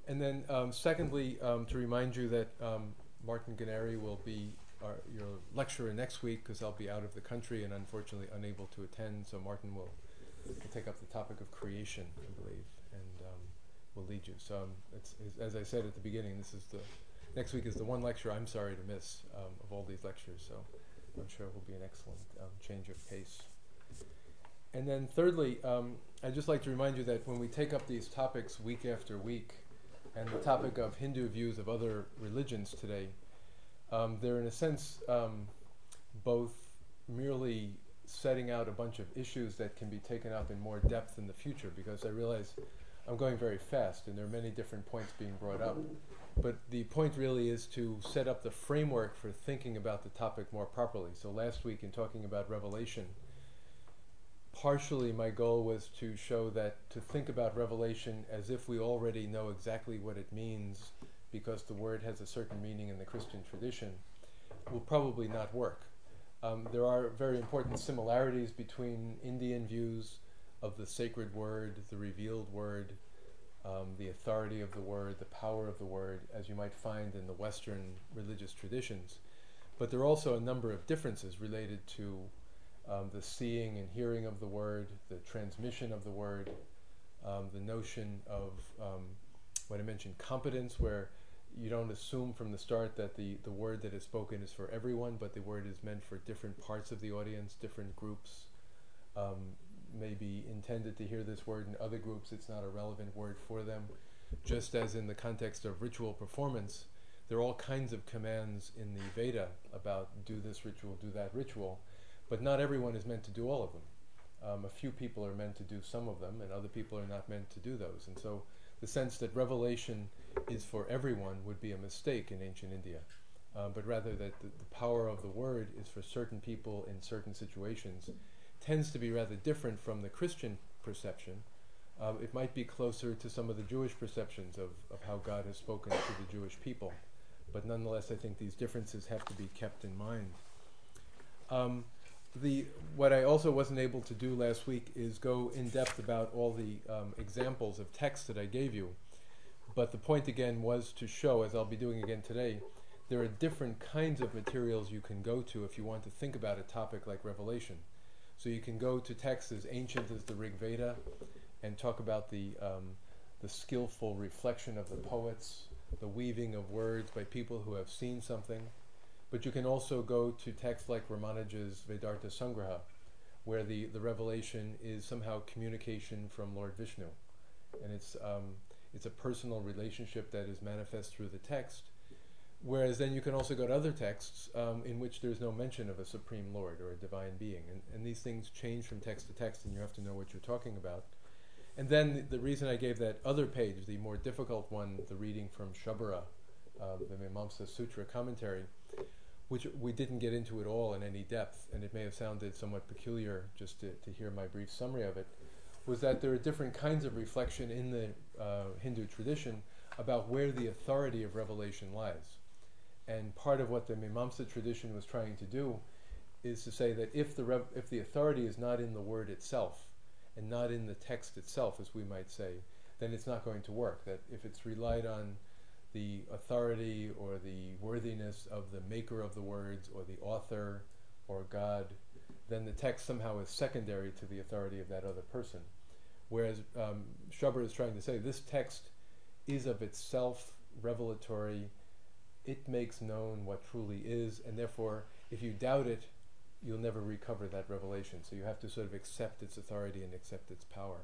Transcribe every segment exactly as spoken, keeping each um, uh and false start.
and then, um, secondly, um, to remind you that um, Martin Ganeri will be our, your lecturer next week, because I'll be out of the country and unfortunately unable to attend. So Martin will, will take up the topic of creation, I believe, and um, will lead you. So um, it's, it's, as I said at the beginning, this is the next week is the one lecture I'm sorry to miss um, of all these lectures. So I'm sure it will be an excellent um, change of pace. And then thirdly, um, I'd just like to remind you that when we take up these topics week after week, and the topic of Hindu views of other religions today, um, they're in a sense um, both merely setting out a bunch of issues that can be taken up in more depth in the future, because I realize I'm going very fast and there are many different points being brought up. But the point really is to set up the framework for thinking about the topic more properly. So last week, in talking about Revelation, partially my goal was to show that to think about Revelation as if we already know exactly what it means because the word has a certain meaning in the Christian tradition will probably not work. Um, there are very important similarities between Indian views of the sacred word, the revealed word, um, the authority of the word, the power of the word, as you might find in the Western religious traditions. But there are also a number of differences related to Um, the seeing and hearing of the word, the transmission of the word, um, the notion of um, what I mentioned, competence, where you don't assume from the start that the, the word that is spoken is for everyone, but the word is meant for different parts of the audience, different groups um, may be intended to hear this word. In other groups, it's not a relevant word for them. Just as in the context of ritual performance, there are all kinds of commands in the Veda about do this ritual, do that ritual, but not everyone is meant to do all of them. Um, a few people are meant to do some of them, and other people are not meant to do those. And so the sense that revelation is for everyone would be a mistake in ancient India, uh, but rather that the, the power of the word is for certain people in certain situations tends to be rather different from the Christian perception. Um, it might be closer to some of the Jewish perceptions of, of how God has spoken to the Jewish people, but nonetheless I think these differences have to be kept in mind. Um, The, what I also wasn't able to do last week is go in depth about all the um, examples of text that I gave you. But the point again was to show, as I'll be doing again today, there are different kinds of materials you can go to if you want to think about a topic like Revelation. So you can go to texts as ancient as the Rig Veda and talk about the, um, the skillful reflection of the poets, the weaving of words by people who have seen something. But you can also go to texts like Ramanuja's Vedartha Sangraha, where the, the revelation is somehow communication from Lord Vishnu. And it's, um, it's a personal relationship that is manifest through the text. Whereas then you can also go to other texts um, in which there's no mention of a supreme Lord or a divine being. And, and these things change from text to text, and you have to know what you're talking about. And then the, the reason I gave that other page, the more difficult one, the reading from Shabara, uh, the Mimamsa Sutra commentary, which we didn't get into at all in any depth, and it may have sounded somewhat peculiar just to, to hear my brief summary of it, was that there are different kinds of reflection in the uh, Hindu tradition about where the authority of revelation lies. And part of what the Mimamsa tradition was trying to do is to say that if the rev- if the authority is not in the word itself, and not in the text itself, as we might say, then it's not going to work. That if it's relied on the authority or the worthiness of the maker of the words or the author or God, then the text somehow is secondary to the authority of that other person. Whereas um, Shabara is trying to say this text is of itself revelatory, it makes known what truly is, and therefore if you doubt it, you'll never recover that revelation. So you have to sort of accept its authority and accept its power.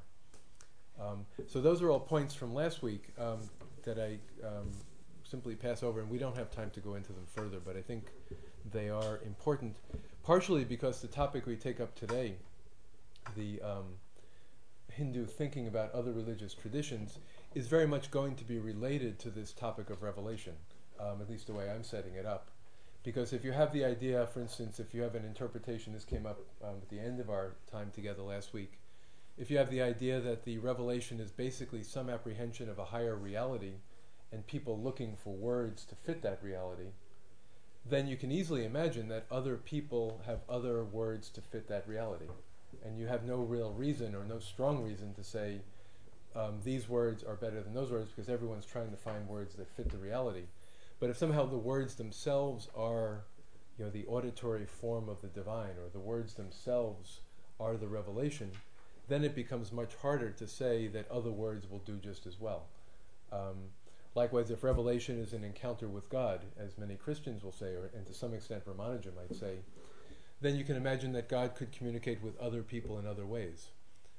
Um, so those are all points from last week um, that I um, simply pass over, and we don't have time to go into them further, but I think they are important, partially because the topic we take up today, the um, Hindu thinking about other religious traditions, is very much going to be related to this topic of revelation, um, at least the way I'm setting it up. Because if you have the idea, for instance, if you have an interpretation, this came up um, at the end of our time together last week, if you have the idea that the revelation is basically some apprehension of a higher reality and people looking for words to fit that reality, then you can easily imagine that other people have other words to fit that reality. And you have no real reason or no strong reason to say um, these words are better than those words because everyone's trying to find words that fit the reality. But if somehow the words themselves are, you know, the auditory form of the divine, or the words themselves are the revelation, then it becomes much harder to say that other words will do just as well. Um, likewise, if revelation is an encounter with God, as many Christians will say, or and to some extent Ramanuja might say, then you can imagine that God could communicate with other people in other ways.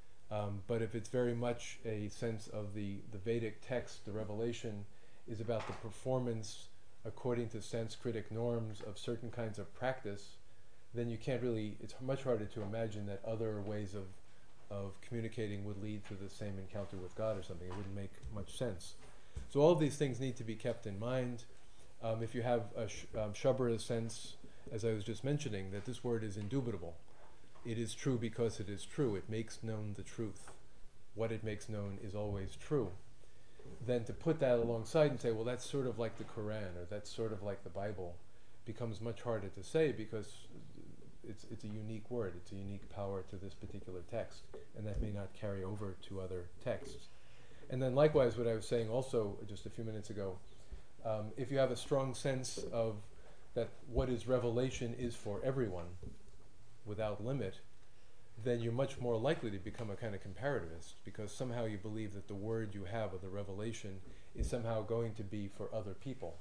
Um, but if it's very much a sense of the, the Vedic text, the revelation is about the performance according to Sanskritic norms of certain kinds of practice, then you can't really, it's much harder to imagine that other ways of, of communicating would lead to the same encounter with God or something. It wouldn't make much sense. So all of these things need to be kept in mind. Um, if you have a sh- um, Shabara sense, as I was just mentioning, that this word is indubitable. It is true because it is true. It makes known the truth. What it makes known is always true. Then to put that alongside and say, well, that's sort of like the Quran, or that's sort of like the Bible, becomes much harder to say because it's it's a unique word. It's a unique power to this particular text, and that may not carry over to other texts. And then likewise, what I was saying also just a few minutes ago, um, if you have a strong sense of that what is revelation is for everyone, without limit, then you're much more likely to become a kind of comparativist, because somehow you believe that the word you have of the revelation is somehow going to be for other people.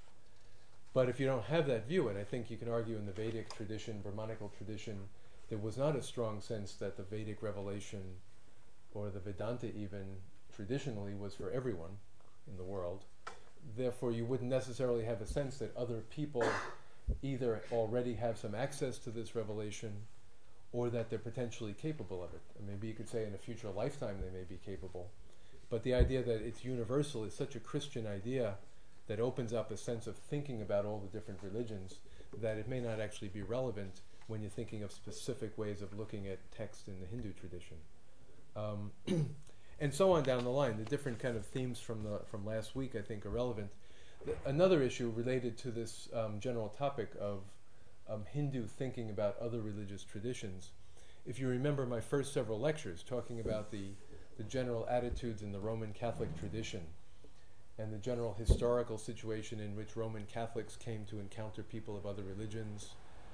But if you don't have that view, and I think you can argue in the Vedic tradition, Brahmanical tradition, there was not a strong sense that the Vedic revelation, or the Vedanta even, traditionally was for everyone in the world. Therefore, you wouldn't necessarily have a sense that other people either already have some access to this revelation, or that they're potentially capable of it. And maybe you could say in a future lifetime they may be capable. But the idea that it's universal is such a Christian idea that opens up a sense of thinking about all the different religions that it may not actually be relevant when you're thinking of specific ways of looking at text in the Hindu tradition. Um, and so on down the line. The different kind of themes from the from last week I think are relevant. Th- another issue related to this um, general topic of Um, Hindu thinking about other religious traditions. If you remember my first several lectures talking about the, the general attitudes in the Roman Catholic tradition and the general historical situation in which Roman Catholics came to encounter people of other religions,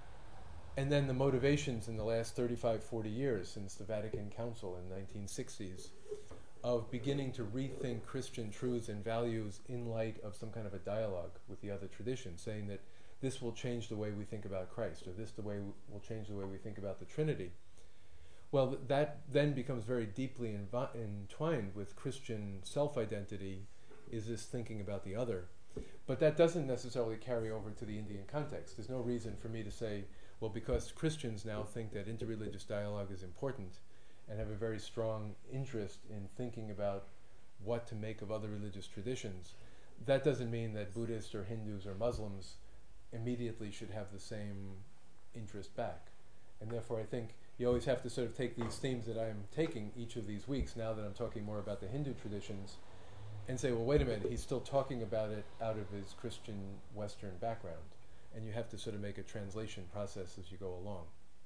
and then the motivations in the last thirty-five, forty years since the Vatican Council in the nineteen sixties of beginning to rethink Christian truths and values in light of some kind of a dialogue with the other traditions, saying that this will change the way we think about Christ, or this the way w- will change the way we think about the Trinity. Well, th- that then becomes very deeply invi- entwined with Christian self-identity, is this thinking about the other. But that doesn't necessarily carry over to the Indian context. There's no reason for me to say, well, because Christians now think that interreligious dialogue is important and have a very strong interest in thinking about what to make of other religious traditions, that doesn't mean that Buddhists or Hindus or Muslims immediately should have the same interest back. And therefore I think you always have to sort of take these themes that I'm taking each of these weeks, now that I'm talking more about the Hindu traditions, and say, well, wait a minute, he's still talking about it out of his Christian Western background. And you have to sort of make a translation process as you go along.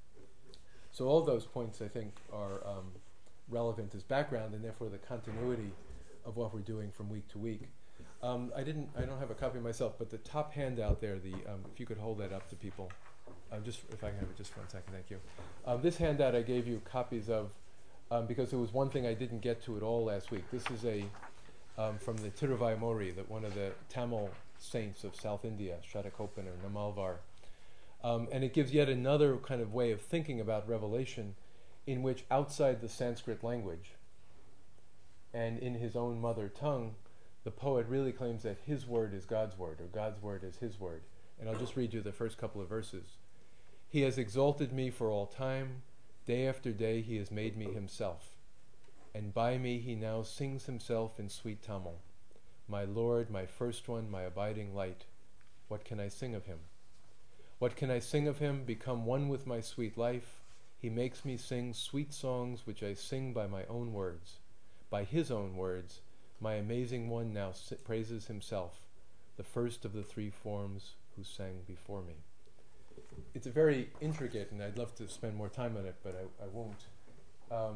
So all those points, I think, are um, relevant as background, and therefore the continuity of what we're doing from week to week. Um, I didn't. I don't have a copy myself, but the top handout there, the um, if you could hold that up to people, um, just if I can have it, just one second, thank you. Um, this handout I gave you copies of um, because there was one thing I didn't get to at all last week. This is a um, from the Tiruvaimori, that one of the Tamil saints of South India, Shatakopan or Namalvar, um, and it gives yet another kind of way of thinking about revelation, in which outside the Sanskrit language and in his own mother tongue, the poet really claims that his word is God's word, or God's word is his word. And I'll just read you the first couple of verses. He has exalted me for all time. Day after day he has made me himself. And by me he now sings himself in sweet Tamil. My Lord, my first one, my abiding light. What can I sing of him? What can I sing of him? Become one with my sweet life. He makes me sing sweet songs which I sing by my own words. By his own words, my amazing one now si- praises himself, the first of the three forms who sang before me. It's a very intricate, and I'd love to spend more time on it, but I, I won't, um,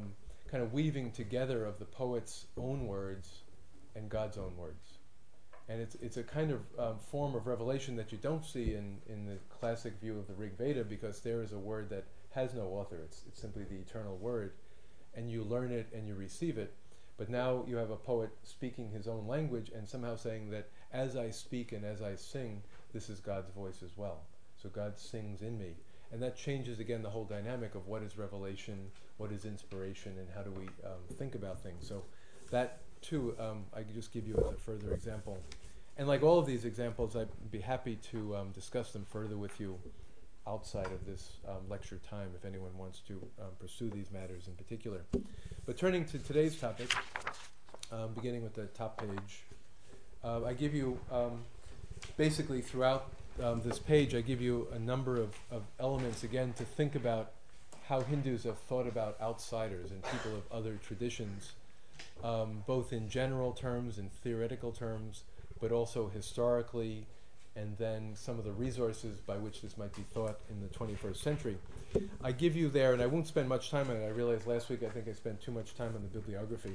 kind of weaving together of the poet's own words and God's own words. And it's it's a kind of um, form of revelation that you don't see in, in the classic view of the Rig Veda, because there is a word that has no author. It's, it's simply the eternal word, and you learn it and you receive it. But now you have a poet speaking his own language and somehow saying that as I speak and as I sing, this is God's voice as well. So God sings in me. And that changes again the whole dynamic of what is revelation, what is inspiration, and how do we um, think about things. So that too, um, I could just give you as a further example. And like all of these examples, I'd be happy to um, discuss them further with you outside of this um, lecture time if anyone wants to um, pursue these matters in particular. But turning to today's topic, um, beginning with the top page, uh, I give you um, basically throughout um, this page, I give you a number of, of elements again to think about how Hindus have thought about outsiders and people of other traditions, um, both in general terms and theoretical terms, but also historically, and then some of the resources by which this might be thought in the twenty-first century. I give you there, and I won't spend much time on it. I realized last week I think I spent too much time on the bibliography.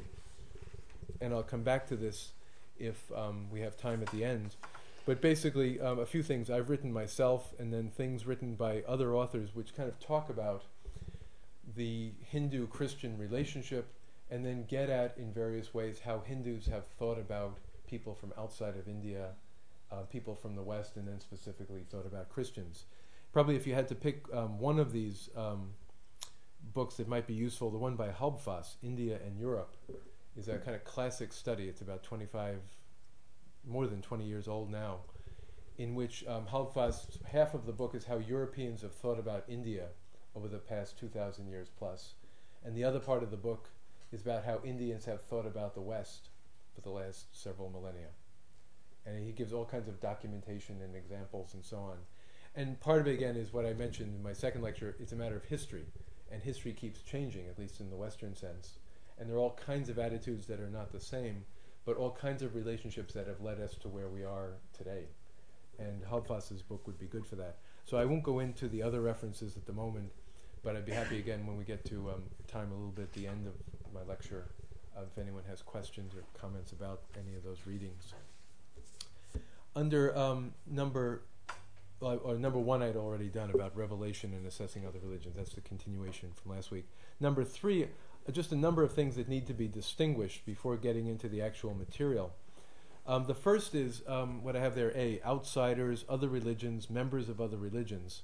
And I'll come back to this if um, we have time at the end. But basically, um, a few things I've written myself, and then things written by other authors which kind of talk about the Hindu-Christian relationship, and then get at, in various ways, how Hindus have thought about people from outside of India, uh, people from the West, and then specifically thought about Christians. Probably if you had to pick um, one of these um, books that might be useful, the one by Halbfass, India and Europe, is a kind of classic study. It's about twenty-five, more than twenty years old now, in which um, Halbfass, half of the book is how Europeans have thought about India over the past two thousand years plus, and the other part of the book is about how Indians have thought about the West for the last several millennia. And he gives all kinds of documentation and examples and so on. And part of it, again, is what I mentioned in my second lecture. It's a matter of history, and history keeps changing, at least in the Western sense. And there are all kinds of attitudes that are not the same, but all kinds of relationships that have led us to where we are today. And Halbfass's book would be good for that. So I won't go into the other references at the moment, but I'd be happy again when we get to um, time a little bit at the end of my lecture, uh, if anyone has questions or comments about any of those readings. Under um, number uh, or number one, I'd already done about revelation and assessing other religions. That's the continuation from last week. Number three, uh, just a number of things that need to be distinguished before getting into the actual material. Um, the first is um, what I have there: A, outsiders, other religions, members of other religions.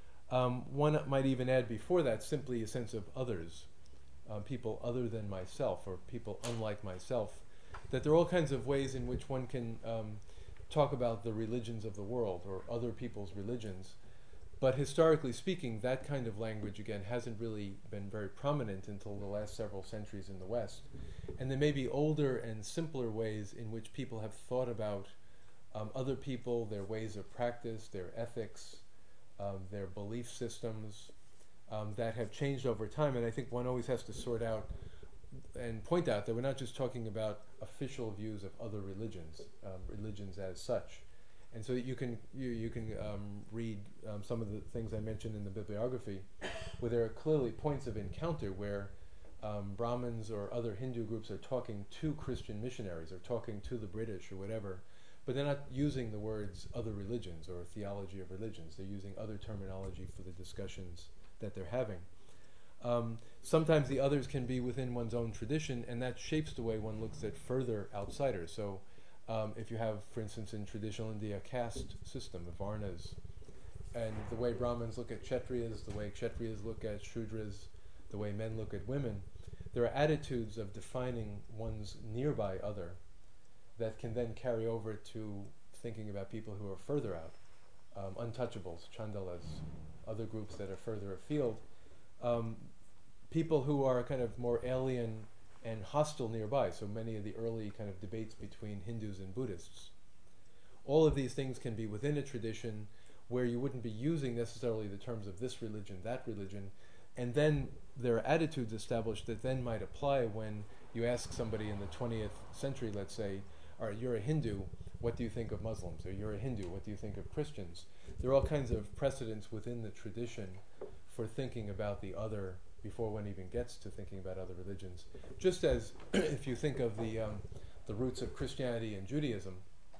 Um, one might even add before that simply a sense of others, uh, people other than myself, or people unlike myself. That there are all kinds of ways in which one can um, talk about the religions of the world or other people's religions. But historically speaking, that kind of language, again, hasn't really been very prominent until the last several centuries in the West. And there may be older and simpler ways in which people have thought about um, other people, their ways of practice, their ethics, um, their belief systems, um, that have changed over time. And I think one always has to sort out and point out that we're not just talking about official views of other religions, um, religions as such. And so you can you, you can um, read um, some of the things I mentioned in the bibliography, where there are clearly points of encounter where um, Brahmins or other Hindu groups are talking to Christian missionaries or talking to the British or whatever, but they're not using the words other religions or theology of religions. They're using other terminology for the discussions that they're having. Um, sometimes the others can be within one's own tradition, and that shapes the way one looks at further outsiders. So um, if you have, for instance, in traditional India, a caste system of Varnas, and the way Brahmins look at Kshatriyas, the way Kshatriyas look at Shudras, the way men look at women, there are attitudes of defining one's nearby other that can then carry over to thinking about people who are further out, um, untouchables, chandalas, other groups that are further afield. Um, people who are kind of more alien and hostile nearby, so many of the early kind of debates between Hindus and Buddhists. All of these things can be within a tradition where you wouldn't be using necessarily the terms of this religion, that religion, and then there are attitudes established that then might apply when you ask somebody in the twentieth century, let's say, all right, you're a Hindu, what do you think of Muslims? Or you're a Hindu, what do you think of Christians? There are all kinds of precedents within the tradition for thinking about the other before one even gets to thinking about other religions. Just as if you think of the um, the roots of Christianity and Judaism,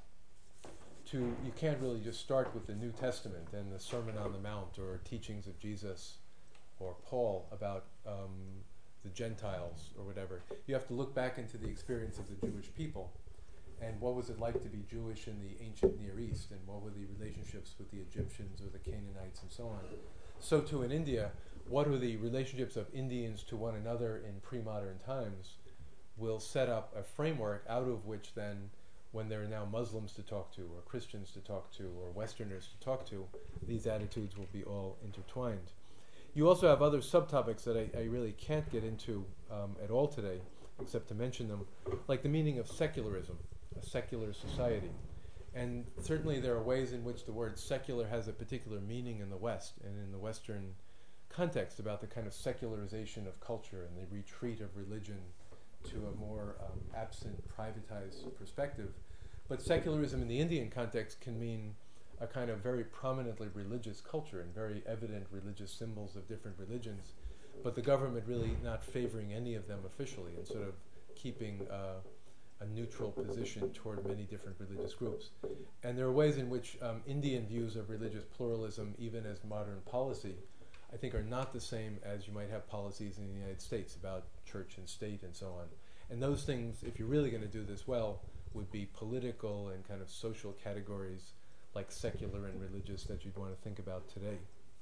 to you can't really just start with the New Testament and the Sermon on the Mount or teachings of Jesus or Paul about um, the Gentiles or whatever. You have to look back into the experience of the Jewish people and what was it like to be Jewish in the ancient Near East, and what were the relationships with the Egyptians or the Canaanites and so on. So too in India, what are the relationships of Indians to one another in pre-modern times will set up a framework out of which then, when there are now Muslims to talk to or Christians to talk to or Westerners to talk to, these attitudes will be all intertwined. You also have other subtopics that I, I really can't get into um, at all today, except to mention them, like the meaning of secularism, a secular society. And certainly there are ways in which the word secular has a particular meaning in the West and in the Western context about the kind of secularization of culture and the retreat of religion to a more um, absent, privatized perspective. But secularism in the Indian context can mean a kind of very prominently religious culture and very evident religious symbols of different religions, but the government really not favoring any of them officially and sort of keeping uh, a neutral position toward many different religious groups. And there are ways in which um, Indian views of religious pluralism, even as modern policy, I think are not the same as you might have policies in the United States about church and state and so on. And those things, if you're really going to do this well, would be political and kind of social categories like secular and religious that you'd want to think about today.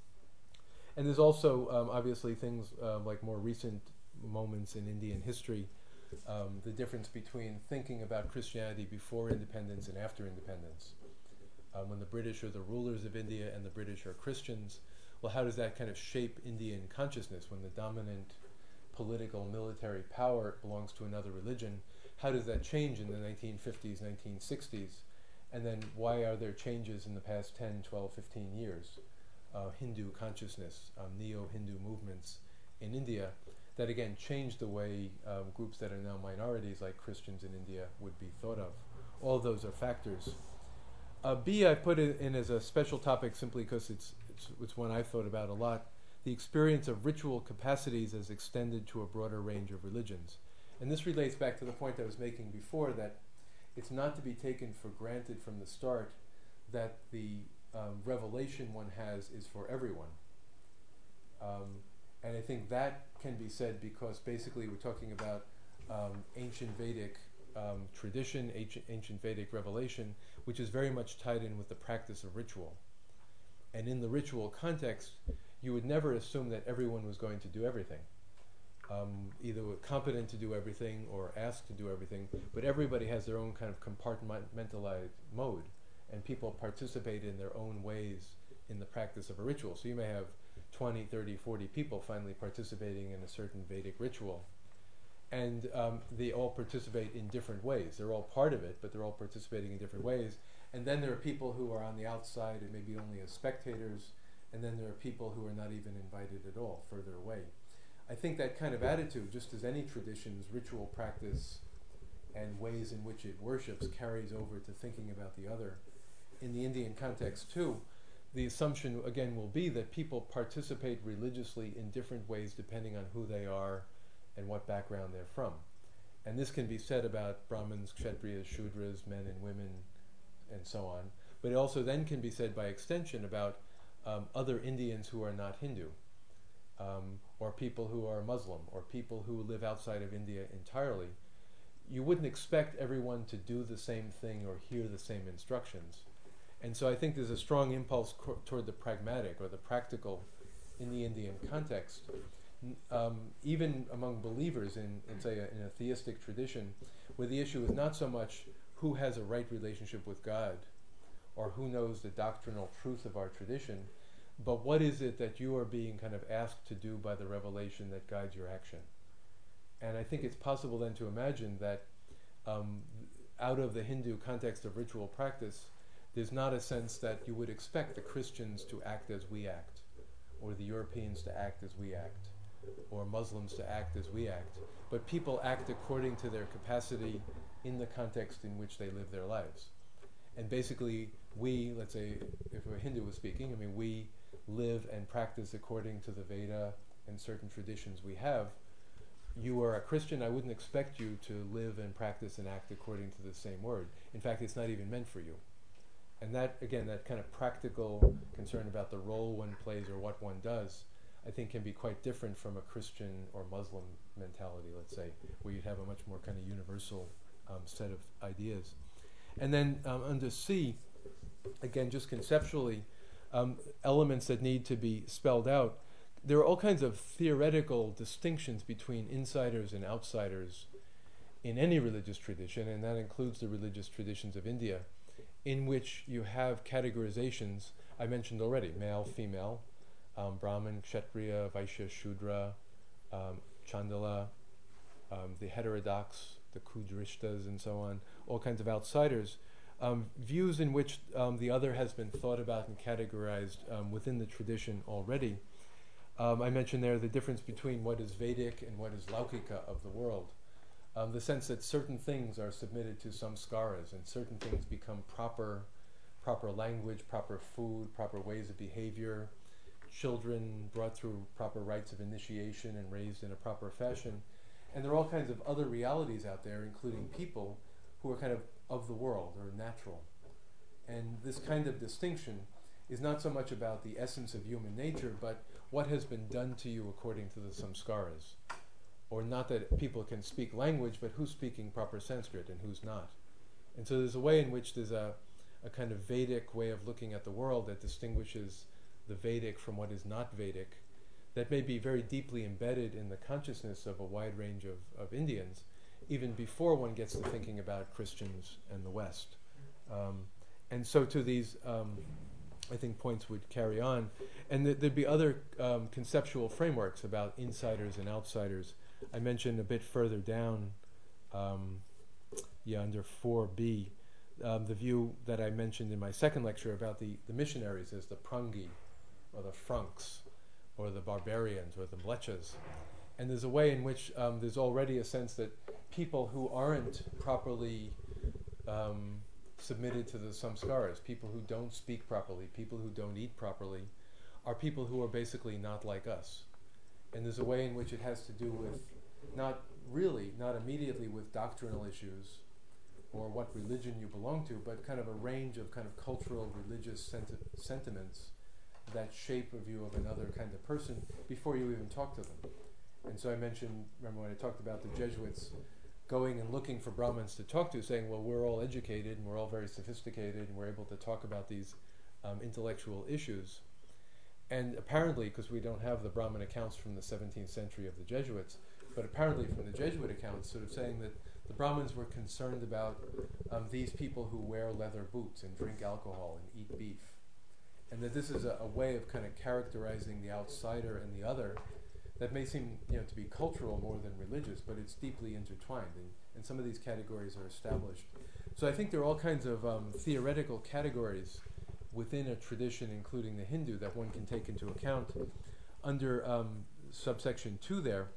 And there's also um, obviously things uh, like more recent moments in Indian history, um, the difference between thinking about Christianity before independence and after independence. Um, when the British are the rulers of India and the British are Christians, well, how does that kind of shape Indian consciousness when the dominant political military power belongs to another religion? How does that change in the nineteen fifties, nineteen sixties? And then why are there changes in the past ten, twelve, fifteen years? Uh, Hindu consciousness, um, neo-Hindu movements in India that again change the way um, groups that are now minorities like Christians in India would be thought of. All those are factors. Uh, B, I put it in as a special topic simply because it's, it's, it's one I've thought about a lot, the experience of ritual capacities as extended to a broader range of religions. And this relates back to the point I was making before, that it's not to be taken for granted from the start that the um, revelation one has is for everyone. Um, and I think that can be said because basically we're talking about um, ancient Vedic um, tradition, ancient, ancient Vedic revelation, which is very much tied in with the practice of ritual. And in the ritual context, you would never assume that everyone was going to do everything. Um, either competent to do everything or asked to do everything, but everybody has their own kind of compartmentalized mode, and people participate in their own ways in the practice of a ritual. So you may have twenty, thirty, forty people finally participating in a certain Vedic ritual, and um, they all participate in different ways. They're all part of it, but they're all participating in different ways. And then there are people who are on the outside and maybe only as spectators, and then there are people who are not even invited at all, further away. I think that kind of attitude, just as any tradition's ritual practice and ways in which it worships carries over to thinking about the other. In the Indian context too, the assumption again will be that people participate religiously in different ways depending on who they are and what background they're from. And this can be said about Brahmins, Kshatriyas, Shudras, men and women, and so on. But it also then can be said by extension about um, other Indians who are not Hindu. Um, or people who are Muslim, or people who live outside of India entirely. You wouldn't expect everyone to do the same thing or hear the same instructions. And so I think there's a strong impulse co- toward the pragmatic or the practical in the Indian context. N- um, even among believers in, in say, a, in a theistic tradition, where the issue is not so much who has a right relationship with God, or who knows the doctrinal truth of our tradition, but what is it that you are being kind of asked to do by the revelation that guides your action? And I think it's possible then to imagine that um, out of the Hindu context of ritual practice, there's not a sense that you would expect the Christians to act as we act, or the Europeans to act as we act, or Muslims to act as we act. But people act according to their capacity in the context in which they live their lives. And basically, we, let's say, if a Hindu was speaking, I mean, we live and practice according to the Veda and certain traditions we have, you are a Christian, I wouldn't expect you to live and practice and act according to the same word. In fact, it's not even meant for you. And that, again, that kind of practical concern about the role one plays or what one does, I think can be quite different from a Christian or Muslim mentality, let's say, where you'd have a much more kind of universal um, set of ideas. And then um, under C, again, just conceptually, um, elements that need to be spelled out. There are all kinds of theoretical distinctions between insiders and outsiders in any religious tradition, and that includes the religious traditions of India, in which you have categorizations, I mentioned already, male, female, um, Brahmin, Kshatriya, Vaishya, Shudra, um, Chandala, um, the heterodox, the Kudrishtas, and so on, all kinds of outsiders, um, views in which um, the other has been thought about and categorized um, within the tradition already. Um, I mentioned there the difference between what is Vedic and what is Laukika of the world. Um, the sense that certain things are submitted to samskaras and certain things become proper, proper language, proper food, proper ways of behavior, children brought through proper rites of initiation and raised in a proper fashion. And there are all kinds of other realities out there, including people who are kind of of the world or natural. And this kind of distinction is not so much about the essence of human nature, but what has been done to you according to the samskaras. Or not that people can speak language, but who's speaking proper Sanskrit and who's not. And so there's a way in which there's a, a kind of Vedic way of looking at the world that distinguishes the Vedic from what is not Vedic, that may be very deeply embedded in the consciousness of a wide range of, of Indians, even before one gets to thinking about Christians and the West. Um, and so to these, um, I think, points would carry on. And th- there'd be other um, conceptual frameworks about insiders and outsiders. I mentioned a bit further down, um, yeah, under four B, um, the view that I mentioned in my second lecture about the, the missionaries as the Prangi, or the Franks, or the barbarians, or the Mlechas. And there's a way in which um, there's already a sense that people who aren't properly um, submitted to the samskaras, people who don't speak properly, people who don't eat properly, are people who are basically not like us. And there's a way in which it has to do with, not really, not immediately with doctrinal issues or what religion you belong to, but kind of a range of kind of cultural, religious senti- sentiments that shape a view of another kind of person before you even talk to them. And so I mentioned, remember when I talked about the Jesuits going and looking for Brahmins to talk to, saying, well, we're all educated and we're all very sophisticated and we're able to talk about these um, intellectual issues. And apparently, because we don't have the Brahmin accounts from the seventeenth century of the Jesuits, but apparently from the Jesuit accounts, sort of saying that the Brahmins were concerned about um, these people who wear leather boots and drink alcohol and eat beef. And that this is a, a way of kind of characterizing the outsider and the other that may seem, you know, to be cultural more than religious, but it's deeply intertwined, and, and some of these categories are established. So I think there are all kinds of um, theoretical categories within a tradition, including the Hindu, that one can take into account under um, subsection two there.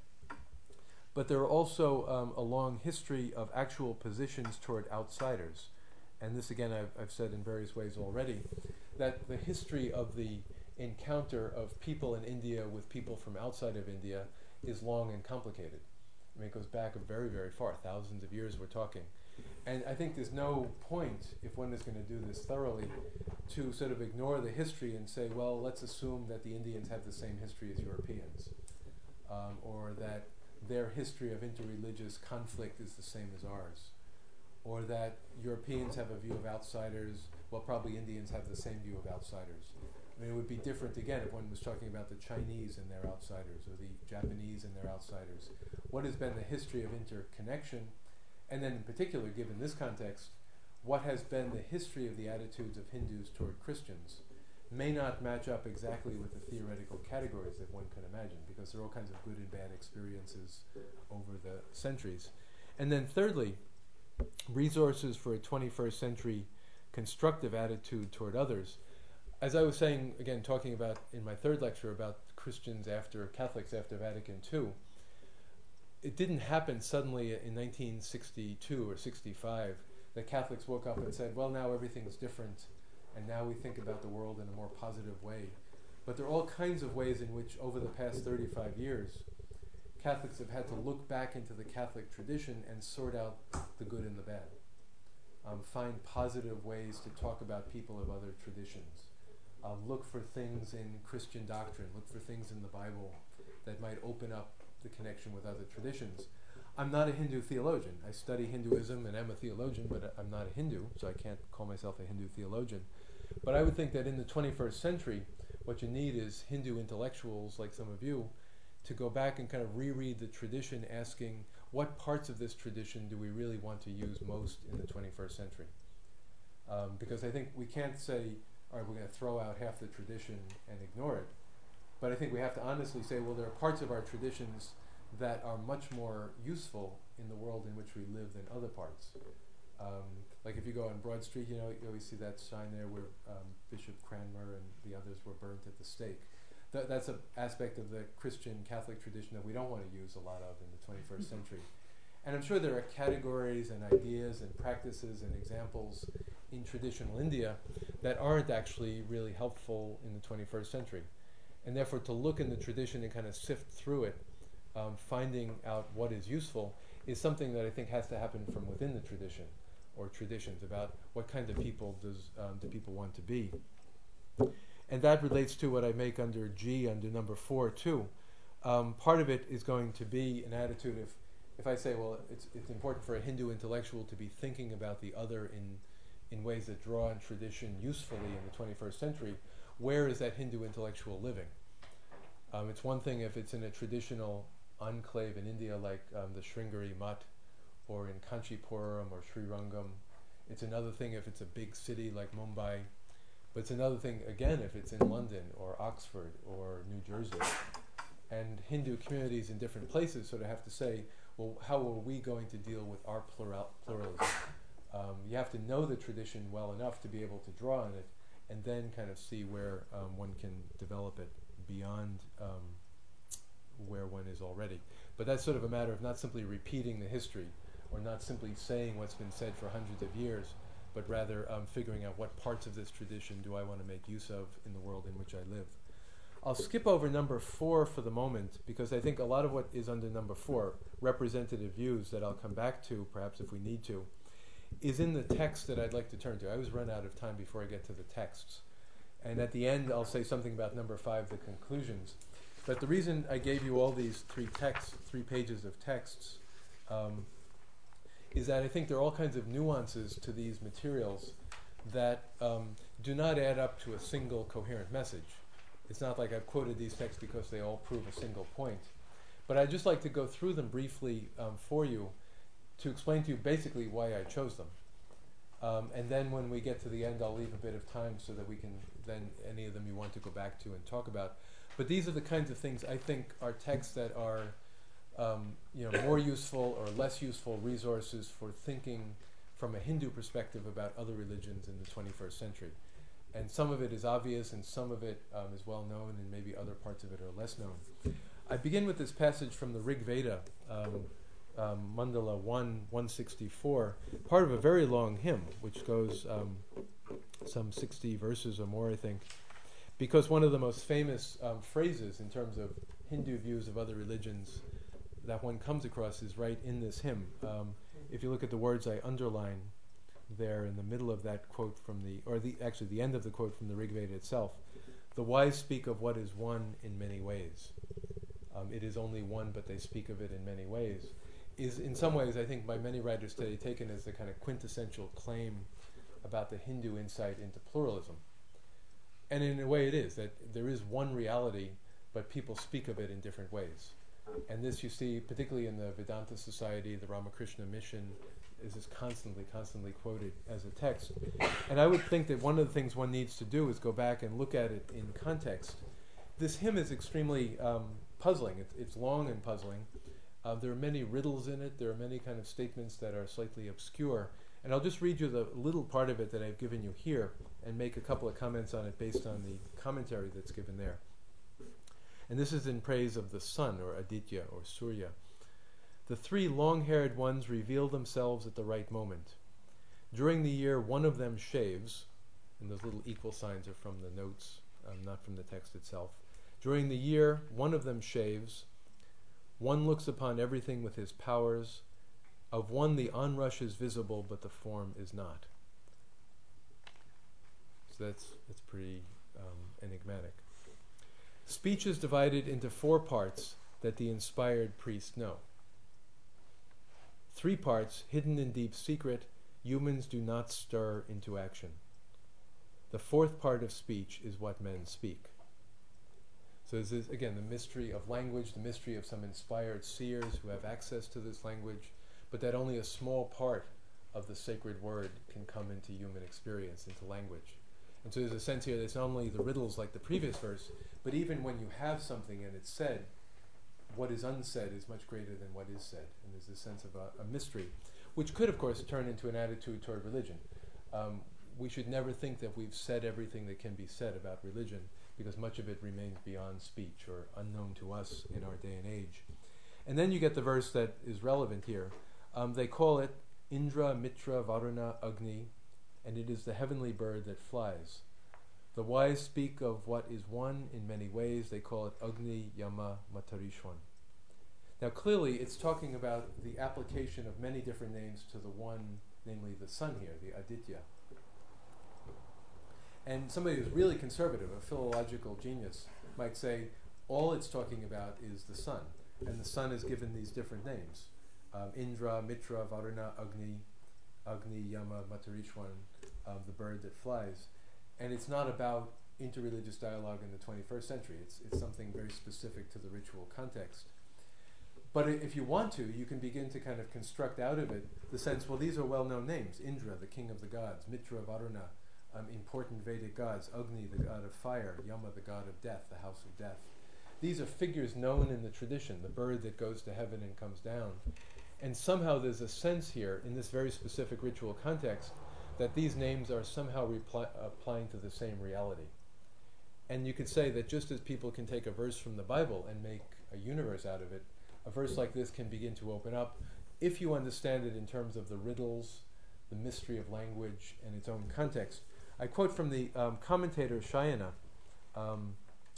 But there are also um, a long history of actual positions toward outsiders. And this, again, I've, I've said in various ways already, that the history of the encounter of people in India with people from outside of India is long and complicated. I mean, it goes back very, very far, thousands of years we're talking. And I think there's no point, if one is going to do this thoroughly, to sort of ignore the history and say, well, let's assume that the Indians have the same history as Europeans, um, or that their history of interreligious conflict is the same as ours, or that Europeans have a view of outsiders, well, probably Indians have the same view of outsiders. I mean, it would be different, again, if one was talking about the Chinese and their outsiders, or the Japanese and their outsiders. What has been the history of interconnection? And then in particular, given this context, what has been the history of the attitudes of Hindus toward Christians may not match up exactly with the theoretical categories that one can imagine, because there are all kinds of good and bad experiences over the centuries. And then thirdly, resources for a twenty-first century constructive attitude toward others. As I was saying, again, talking about in my third lecture about Christians after, Catholics after Vatican Two, it didn't happen suddenly in nineteen sixty-two or sixty-five that Catholics woke up and said, well, now everything's different, and now we think about the world in a more positive way. But there are all kinds of ways in which, over the past thirty-five years, Catholics have had to look back into the Catholic tradition and sort out the good and the bad. Um, find positive ways to talk about people of other traditions. Um, look for things in Christian doctrine, look for things in the Bible that might open up the connection with other traditions. I'm not a Hindu theologian. I study Hinduism and am a theologian, but I'm not a Hindu, so I can't call myself a Hindu theologian. But I would think that in the twenty-first century, what you need is Hindu intellectuals like some of you to go back and kind of reread the tradition, asking what parts of this tradition do we really want to use most in the twenty-first century? Um, because I think we can't say, all right, we're going to throw out half the tradition and ignore it. But I think we have to honestly say, well, there are parts of our traditions that are much more useful in the world in which we live than other parts. Um, like if you go on Broad Street, you know, you always see that sign there where um, Bishop Cranmer and the others were burnt at the stake. Th- that's an aspect of the Christian Catholic tradition that we don't want to use a lot of in the twenty-first century. And I'm sure there are categories and ideas and practices and examples in traditional India that aren't actually really helpful in the twenty-first century. And therefore to look in the tradition and kind of sift through it, um, finding out what is useful, is something that I think has to happen from within the tradition, or traditions, about what kind of people does um, do people want to be. And that relates to what I make under G, under number four too. Um, part of it is going to be an attitude of, if I say, well, it's it's important for a Hindu intellectual to be thinking about the other in in ways that draw on tradition usefully in the twenty-first century, where is that Hindu intellectual living? Um, it's one thing if it's in a traditional enclave in India like um, the Sringeri Mutt, or in Kanchipuram or Srirangam. It's another thing if it's a big city like Mumbai. But it's another thing, again, if it's in London or Oxford or New Jersey. And Hindu communities in different places sort of have to say, well, how are we going to deal with our plural pluralism? Um, you have to know the tradition well enough to be able to draw on it, and then kind of see where um, one can develop it beyond um, where one is already. But that's sort of a matter of not simply repeating the history, or not simply saying what's been said for hundreds of years, but rather um, figuring out what parts of this tradition do I want to make use of in the world in which I live. I'll skip over number four for the moment, because I think a lot of what is under number four, representative views, that I'll come back to perhaps if we need to, is in the text that I'd like to turn to. I always run out of time before I get to the texts. And at the end, I'll say something about number five, the conclusions. But the reason I gave you all these three texts, three pages of texts, um, is that I think there are all kinds of nuances to these materials that um, do not add up to a single coherent message. It's not like I've quoted these texts because they all prove a single point. But I'd just like to go through them briefly um, for you to explain to you basically why I chose them. Um, and then when we get to the end, I'll leave a bit of time so that we can then, any of them you want to go back to and talk about. But these are the kinds of things I think are texts that are um, you know, more useful or less useful resources for thinking from a Hindu perspective about other religions in the twenty-first century. And some of it is obvious, and some of it um, is well known, and maybe other parts of it are less known. I begin with this passage from the Rig Veda, um, um, Mandala one, one sixty-four, part of a very long hymn, which goes um, some sixty verses or more, I think, because one of the most famous um, phrases in terms of Hindu views of other religions that one comes across is right in this hymn. Um, if you look at the words I underline there in the middle of that quote from the, or the actually the end of the quote from the Rig Veda itself, the wise speak of what is one in many ways. Um, it is only one, but they speak of it in many ways, is in some ways, I think, by many writers today taken as the kind of quintessential claim about the Hindu insight into pluralism. And in a way it is, that there is one reality, but people speak of it in different ways. And this you see particularly in the Vedanta Society, the Ramakrishna Mission, is this constantly, constantly quoted as a text. And I would think that one of the things one needs to do is go back and look at it in context. This hymn is extremely um, puzzling. It's, it's long and puzzling. Uh, there are many riddles in it. There are many kind of statements that are slightly obscure. And I'll just read you the little part of it that I've given you here and make a couple of comments on it based on the commentary that's given there. And this is in praise of the sun, or Aditya, or Surya. The three long-haired ones reveal themselves at the right moment. During the year, one of them shaves, and those little equal signs are from the notes um, not from the text itself. During the year, one of them shaves. One looks upon everything with his powers. Of one the onrush is visible, but the form is not. So that's, that's pretty um, enigmatic. Speech is divided into four parts that the inspired priest know. Three parts, hidden in deep secret, humans do not stir into action. The fourth part of speech is what men speak. So this is, again, the mystery of language, the mystery of some inspired seers who have access to this language, but that only a small part of the sacred word can come into human experience, into language. And so there's a sense here that it's not only the riddles like the previous verse, but even when you have something and it's said, what is unsaid is much greater than what is said. And there's this sense of a, a mystery, which could, of course, turn into an attitude toward religion. Um, we should never think that we've said everything that can be said about religion, because much of it remains beyond speech or unknown to us in our day and age. And then you get the verse that is relevant here. Um, they call it Indra, Mitra, Varuna, Agni, and it is the heavenly bird that flies. The wise speak of what is one in many ways. They call it Agni, Yama, Matarishwan. Now clearly it's talking about the application of many different names to the one, namely the sun here, the Aditya. And somebody who's really conservative, a philological genius, might say all it's talking about is the sun. And the sun is given these different names. Um, Indra, Mitra, Varuna, Agni, Agni, Yama, Matarishwan, um, the bird that flies. And it's not about interreligious dialogue in the twenty-first century. It's, it's something very specific to the ritual context. But I- if you want to, you can begin to kind of construct out of it the sense, well, these are well-known names. Indra, the king of the gods. Mitra, Varuna, um, important Vedic gods. Agni, the god of fire. Yama, the god of death, the house of death. These are figures known in the tradition, the bird that goes to heaven and comes down. And somehow there's a sense here, in this very specific ritual context, that these names are somehow repli- applying to the same reality. And you could say that just as people can take a verse from the Bible and make a universe out of it, a verse like this can begin to open up if you understand it in terms of the riddles, the mystery of language, and its own context. I quote from the um, commentator Shayana, um,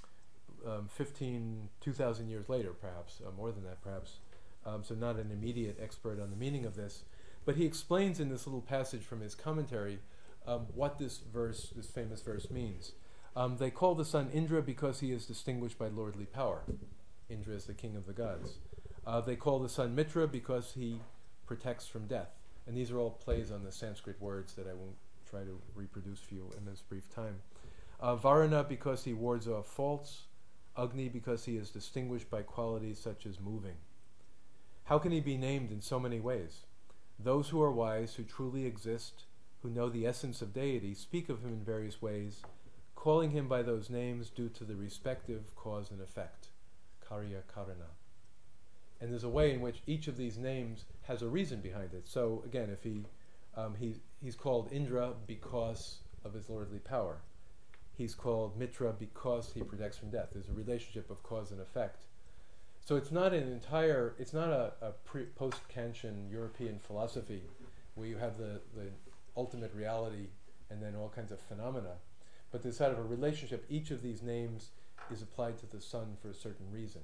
um, fifteen, two thousand years later, perhaps, uh, more than that, perhaps. Um, so not an immediate expert on the meaning of this. But he explains in this little passage from his commentary um, what this verse, this famous verse, means. Um, they call the sun Indra because he is distinguished by lordly power. Indra is the king of the gods. Uh, they call the sun Mitra because he protects from death. And these are all plays on the Sanskrit words that I won't try to reproduce for you in this brief time. Uh, Varuna because he wards off faults. Agni because he is distinguished by qualities such as moving. How can he be named in so many ways? Those who are wise, who truly exist, who know the essence of deity, speak of him in various ways, calling him by those names due to the respective cause and effect, karya karana. And there's a way in which each of these names has a reason behind it. So again, if he, um, he he's called Indra because of his lordly power. He's called Mitra because he protects from death. There's a relationship of cause and effect. So it's not an entire, it's not a, a pre, post-Kantian European philosophy where you have the, the ultimate reality and then all kinds of phenomena. But there's sort of a relationship. Each of these names is applied to the sun for a certain reason.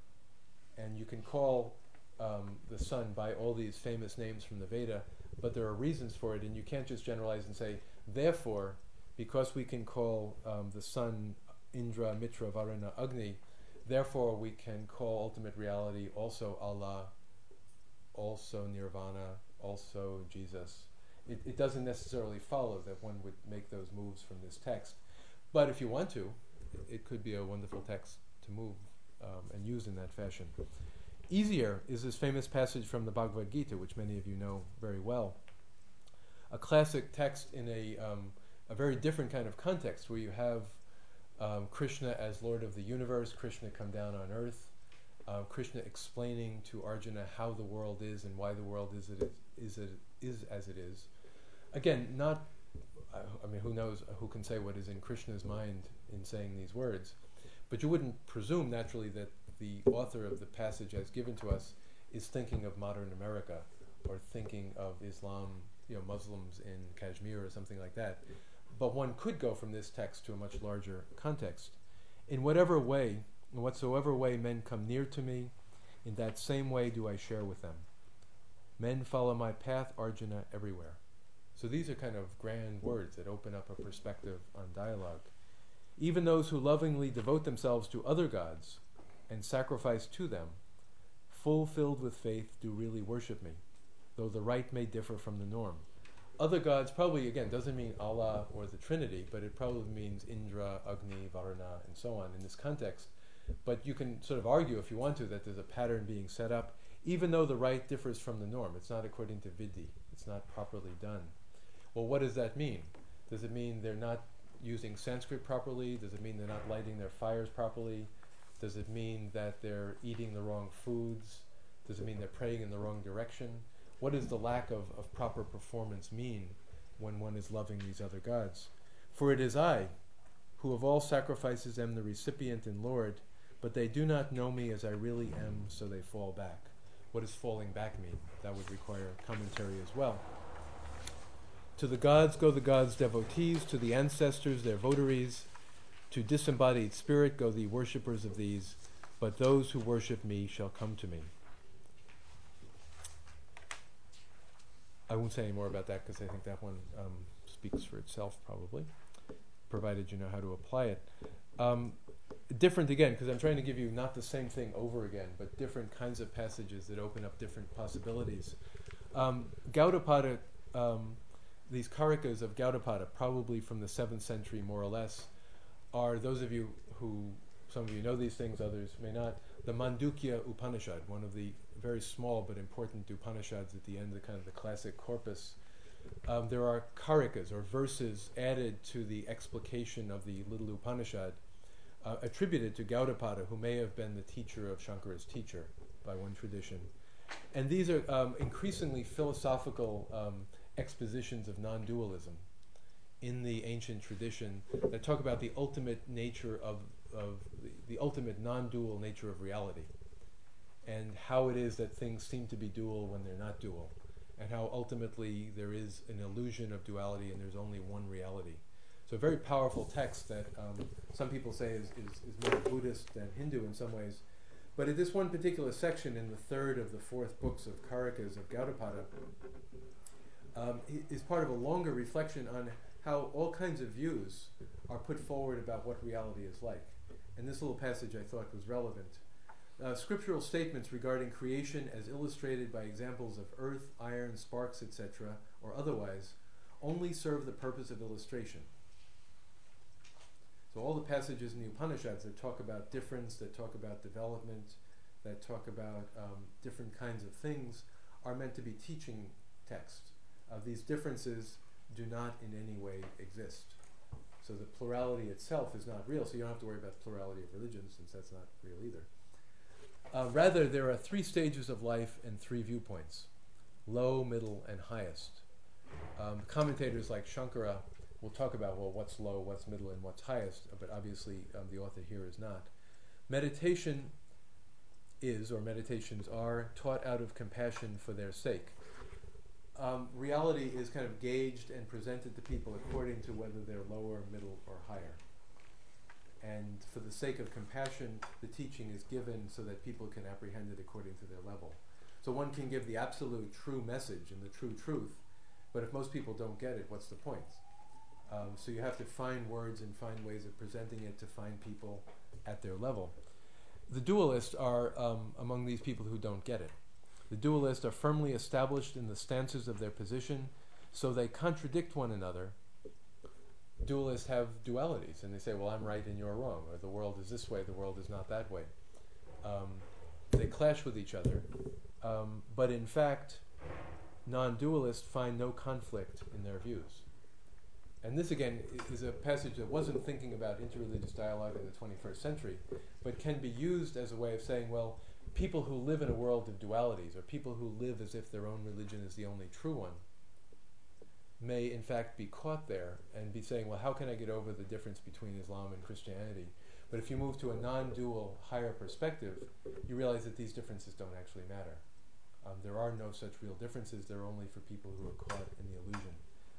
And you can call um, the sun by all these famous names from the Veda, but there are reasons for it, and you can't just generalize and say, therefore, because we can call um, the sun Indra, Mitra, Varuna, Agni, therefore we can call ultimate reality also Allah, also Nirvana, also Jesus. It, it doesn't necessarily follow that one would make those moves from this text. But if you want to, it, it could be a wonderful text to move um, and use in that fashion. Easier is this famous passage from the Bhagavad Gita, which many of you know very well. A classic text in a, um, a very different kind of context, where you have um, Krishna as Lord of the universe, Krishna come down on earth, uh, Krishna explaining to Arjuna how the world is and why the world is, it is, it is as it is. Again, not, I mean, who knows, who can say what is in Krishna's mind in saying these words, but you wouldn't presume naturally that the author of the passage as given to us is thinking of modern America or thinking of Islam, you know, Muslims in Kashmir or something like that. but one could go from this text to a much larger context. In whatever way, in whatsoever way men come near to me, in that same way do I share with them. Men follow my path, Arjuna, everywhere. So these are kind of grand words that open up a perspective on dialogue. Even those who lovingly devote themselves to other gods and sacrifice to them, full filled with faith, do really worship me, though the rite may differ from the norm. Other gods probably, again, doesn't mean Allah or the Trinity, but it probably means Indra, Agni, Varuna, and so on in this context. But you can sort of argue, if you want to, that there's a pattern being set up, even though the rite differs from the norm. It's not according to Vidhi. It's not properly done. Well, what does that mean? Does it mean they're not using Sanskrit properly? Does it mean they're not lighting their fires properly? Does it mean that they're eating the wrong foods? Does it mean they're praying in the wrong direction? What does the lack of, of proper performance mean when one is loving these other gods? For it is I, who of all sacrifices am the recipient and Lord, but they do not know me as I really am, so they fall back. What does falling back mean? That would require commentary as well. To the gods go the gods' devotees, to the ancestors their votaries, to disembodied spirit go the worshippers of these, but those who worship me shall come to me. I won't say any more about that because I think that one um, speaks for itself probably, provided you know how to apply it. Um, different again, because I'm trying to give you not the same thing over again, but different kinds of passages that open up different possibilities. Um, Gaudapada, um, these karikas of Gaudapada, probably from the seventh century more or less, are those of you who, some of you know these things, others may not, the Mandukya Upanishad, one of the very small but important Upanishads at the end of the kind of the classic corpus. Um, there are karikas, or verses, added to the explication of the little Upanishad, uh, attributed to Gaudapada, who may have been the teacher of Shankara's teacher, by one tradition. And these are um, increasingly philosophical um, expositions of non-dualism in the ancient tradition that talk about the ultimate nature of, of the, the ultimate non-dual nature of reality, and how it is that things seem to be dual when they're not dual, and how ultimately there is an illusion of duality and there's only one reality. So a very powerful text that um, some people say is, is, is more Buddhist than Hindu in some ways. But in this one particular section, in the third of the fourth books of Karikas of Gaudapada, um, is part of a longer reflection on how all kinds of views are put forward about what reality is like. And this little passage I thought was relevant. Uh, scriptural statements regarding creation as illustrated by examples of earth, iron, sparks, et cetera, or otherwise, only serve the purpose of illustration. So all the passages in the Upanishads that talk about difference, that talk about development, that talk about um, different kinds of things, are meant to be teaching texts. Uh, these differences do not in any way exist. So the plurality itself is not real, so you don't have to worry about plurality of religions, since that's not real either. Uh, rather, there are three stages of life and three viewpoints: low, middle, and highest. Um, commentators like Shankara will talk about, well, what's low, what's middle, and what's highest, but obviously um, the author here is not. Meditation is, or meditations are, taught out of compassion for their sake. Um, reality is kind of gauged and presented to people according to whether they're lower, middle, or higher. And for the sake of compassion, the teaching is given so that people can apprehend it according to their level. So one can give the absolute true message and the true truth, but if most people don't get it, what's the point? Um, so you have to find words and find ways of presenting it to find people at their level. The dualists are um, among these people who don't get it. The dualists are firmly established in the stances of their position, so they contradict one another. Dualists have dualities, and they say, well, I'm right and you're wrong, or the world is this way, the world is not that way. Um, they clash with each other, um, but in fact, non-dualists find no conflict in their views. And this, again, is a passage that wasn't thinking about interreligious dialogue in the twenty-first century, but can be used as a way of saying, well, people who live in a world of dualities, or people who live as if their own religion is the only true one, may in fact be caught there and be saying, well, how can I get over the difference between Islam and Christianity? But if you move to a non-dual higher perspective, you realize that these differences don't actually matter. Um, there are no such real differences. They're only for people who are caught in the illusion.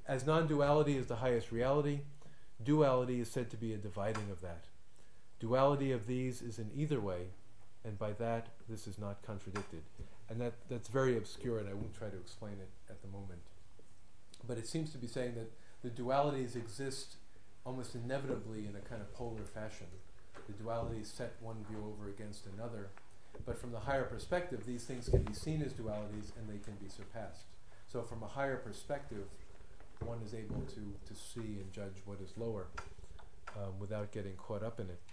As non-duality is the highest reality, duality is said to be a dividing of that. Duality of these is in either way, and by that this is not contradicted. And that, that's very obscure, and I won't try to explain it at the moment. But it seems to be saying that the dualities exist almost inevitably in a kind of polar fashion. The dualities set one view over against another, but from the higher perspective, these things can be seen as dualities and they can be surpassed. So from a higher perspective, one is able to, to see and judge what is lower um, without getting caught up in it.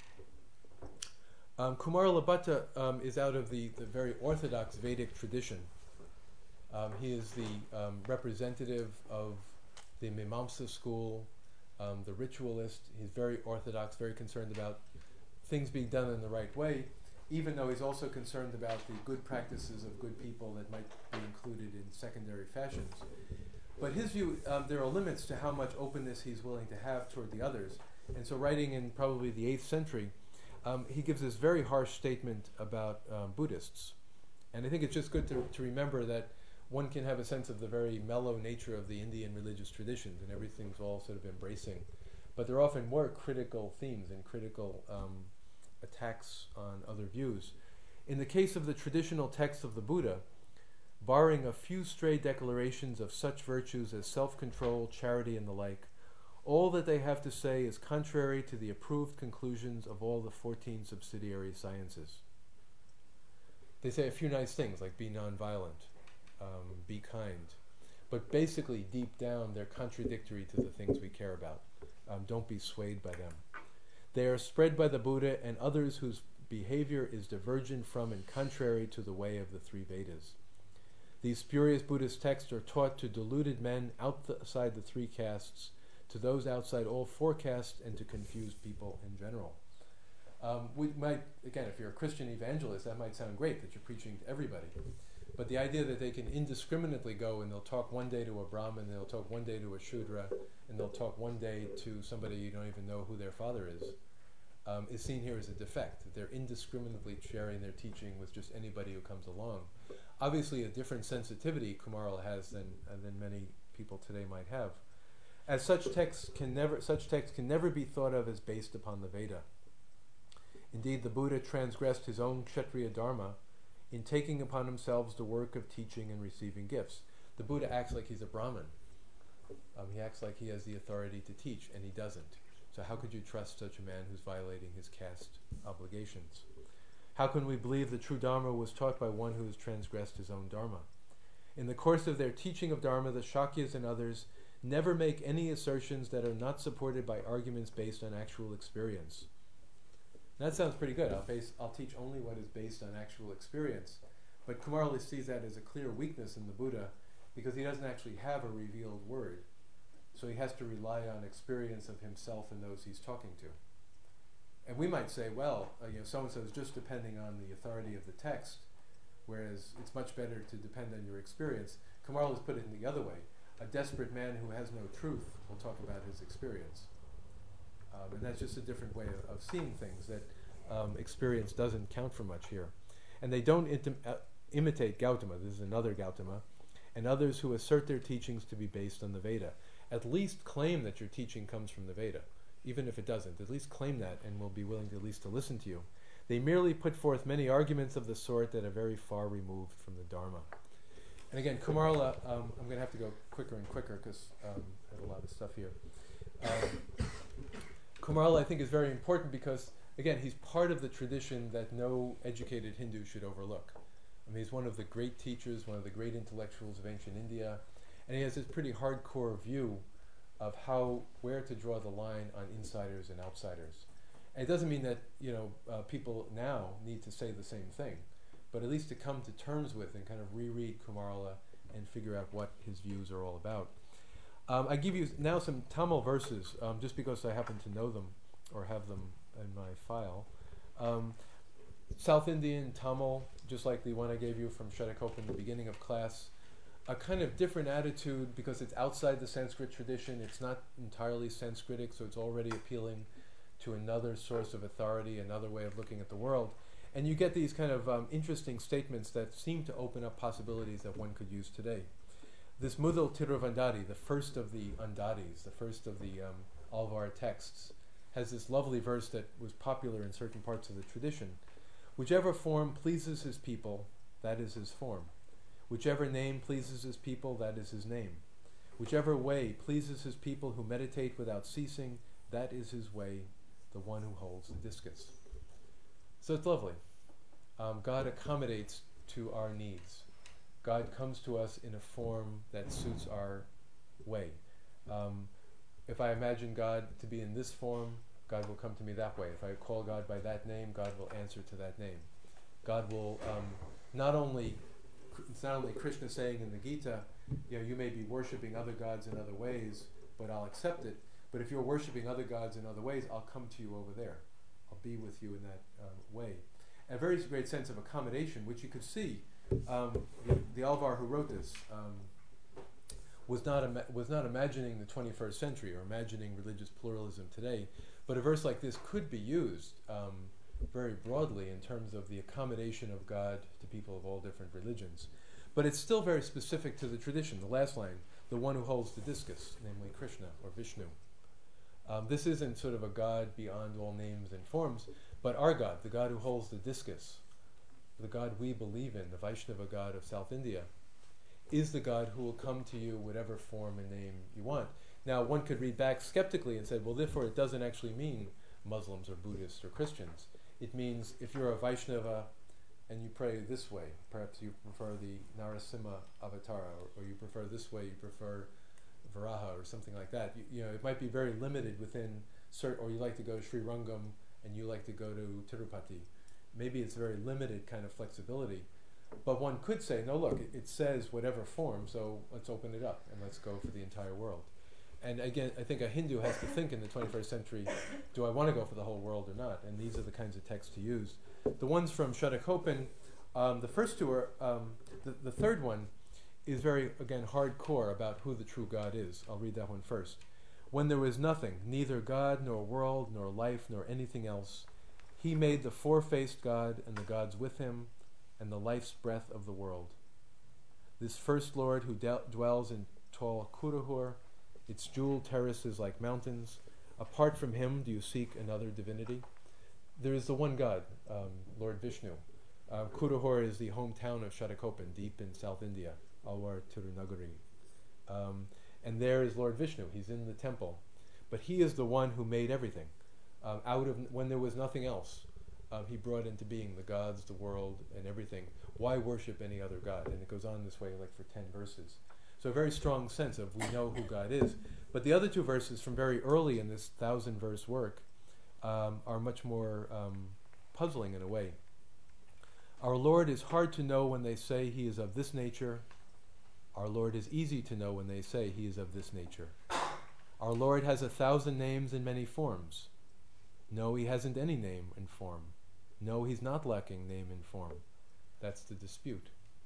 Um, Kumarala Bhatta um, is out of the, the very orthodox Vedic tradition. Um, he is the um, representative of the Mimamsa school, um, the ritualist. He's very orthodox, very concerned about things being done in the right way, even though he's also concerned about the good practices of good people that might be included in secondary fashions. But his view, um, there are limits to how much openness he's willing to have toward the others. And so writing in probably the eighth century, um, he gives this very harsh statement about um, Buddhists. And I think it's just good to, to remember that one can have a sense of the very mellow nature of the Indian religious traditions, and everything's all sort of embracing. But there are often more critical themes and critical um, attacks on other views. In the case of the traditional texts of the Buddha, barring a few stray declarations of such virtues as self-control, charity, and the like, all that they have to say is contrary to the approved conclusions of all the fourteen subsidiary sciences. They say a few nice things like be nonviolent, um, be kind, but basically deep down they're contradictory to the things we care about. Um, don't be swayed by them. They are spread by the Buddha and others whose behavior is divergent from and contrary to the way of the three Vedas. These spurious Buddhist texts are taught to deluded men outside the three castes, to those outside all four castes, and to confused people in general. Um, we might, again, if you're a Christian evangelist, that might sound great that you're preaching to everybody. But the idea that they can indiscriminately go and they'll talk one day to a Brahmin, they'll talk one day to a Shudra, and they'll talk one day to somebody you don't even know who their father is, um, is seen here as a defect. That they're indiscriminately sharing their teaching with just anybody who comes along. Obviously a different sensitivity Kumarala has than, uh, than many people today might have. As such texts can never, such texts can never be thought of as based upon the Veda. Indeed, the Buddha transgressed his own Kshatriya Dharma in taking upon himself the work of teaching and receiving gifts. The Buddha acts like he's a Brahmin. Um, he acts like he has the authority to teach, and he doesn't. So how could you trust such a man who's violating his caste obligations? How can we believe the true Dharma was taught by one who has transgressed his own Dharma? In the course of their teaching of Dharma, the Shakyas and others never make any assertions that are not supported by arguments based on actual experience. That sounds pretty good. I'll, base, I'll teach only what is based on actual experience. But Kumarala sees that as a clear weakness in the Buddha because he doesn't actually have a revealed word. So he has to rely on experience of himself and those he's talking to. And we might say, well, uh, you know, so-and-so is just depending on the authority of the text, whereas it's much better to depend on your experience. Kumarala has put it in the other way. A desperate man who has no truth will talk about his experience. Um, and that's just a different way of, of seeing things, that um, experience doesn't count for much here. And they don't intim- uh, imitate Gautama, this is another Gautama, and others who assert their teachings to be based on the Veda. At least claim that your teaching comes from the Veda. Even if it doesn't, at least claim that and will be willing to at least to listen to you. They merely put forth many arguments of the sort that are very far removed from the Dharma. And again, Kumarala, um, I'm going to have to go quicker and quicker because um, I have a lot of stuff here. Um, Kumarala, I think, is very important because, again, he's part of the tradition that no educated Hindu should overlook. I mean, he's one of the great teachers, one of the great intellectuals of ancient India, and he has this pretty hardcore view of how, where to draw the line on insiders and outsiders. And it doesn't mean that, you know, uh, people now need to say the same thing, but at least to come to terms with and kind of reread Kumarala and figure out what his views are all about. Um, I give you now some Tamil verses, um, just because I happen to know them or have them in my file. Um, South Indian Tamil, just like the one I gave you from Shatakopa in the beginning of class, a kind of different attitude because it's outside the Sanskrit tradition. It's not entirely Sanskritic, so it's already appealing to another source of authority, another way of looking at the world. And you get these kind of um, interesting statements that seem to open up possibilities that one could use today. This Mudal Tiruvandari, the first of the Andadis, the first of the um, Alvar texts, has this lovely verse that was popular in certain parts of the tradition. Whichever form pleases his people, that is his form. Whichever name pleases his people, that is his name. Whichever way pleases his people who meditate without ceasing, that is his way, the one who holds the discus. So it's lovely. Um, God accommodates to our needs. God comes to us in a form that suits our way. Um, if I imagine God to be in this form, God will come to me that way. If I call God by that name, God will answer to that name. God will um, not only, it's not only Krishna saying in the Gita, you know, you may be worshipping other gods in other ways, but I'll accept it. But if you're worshipping other gods in other ways, I'll come to you over there. I'll be with you in that um, way. A very great sense of accommodation, which you could see. Um, the, the Alvar who wrote this um, was not ima- was not imagining the twenty-first century or imagining religious pluralism today, but a verse like this could be used um, very broadly in terms of the accommodation of God to people of all different religions. But it's still very specific to the tradition. The last line, the one who holds the discus, namely Krishna or Vishnu. Um, this isn't sort of a God beyond all names and forms, but our God, the God who holds the discus, the God we believe in, the Vaishnava God of South India, is the God who will come to you whatever form and name you want. Now, one could read back skeptically and say, well, therefore it doesn't actually mean Muslims or Buddhists or Christians. It means if you're a Vaishnava and you pray this way, perhaps you prefer the Narasimha avatar, or, or you prefer this way, you prefer Varaha or something like that. You, you know, it might be very limited within cert, or you like to go to Sri Rangam and you like to go to Tirupati. Maybe it's very limited kind of flexibility. But one could say, no, look, it, it says whatever form, so let's open it up and let's go for the entire world. And again, I think a Hindu has to think in the twenty-first century, do I want to go for the whole world or not? And these are the kinds of texts to use. The ones from Shatakopan, um, the first two are, um, the, the third one is very, again, hardcore about who the true God is. I'll read that one first. When there was nothing, neither God, nor world, nor life, nor anything else, he made the four-faced God and the gods with him, and the life's breath of the world. This first Lord who de- dwells in tall Kuruhur, its jeweled terraces like mountains, apart from him do you seek another divinity? There is the one God, um, Lord Vishnu. Uh, Kuruhur is the hometown of Shatakopan, deep in South India, Alvar Tirunagari. Um, and there is Lord Vishnu. He's in the temple. But he is the one who made everything. Um, out of when there was nothing else, um, he brought into being the gods, the world, and everything. Why worship any other God? And it goes on this way like for ten verses. So a very strong sense of we know who God is. But the other two verses from very early in this thousand-verse work um, are much more um, puzzling in a way. Our Lord is hard to know when they say he is of this nature. Our Lord is easy to know when they say he is of this nature. Our Lord has a thousand names and many forms. No, he hasn't any name and form. No, he's not lacking name and form. That's the dispute.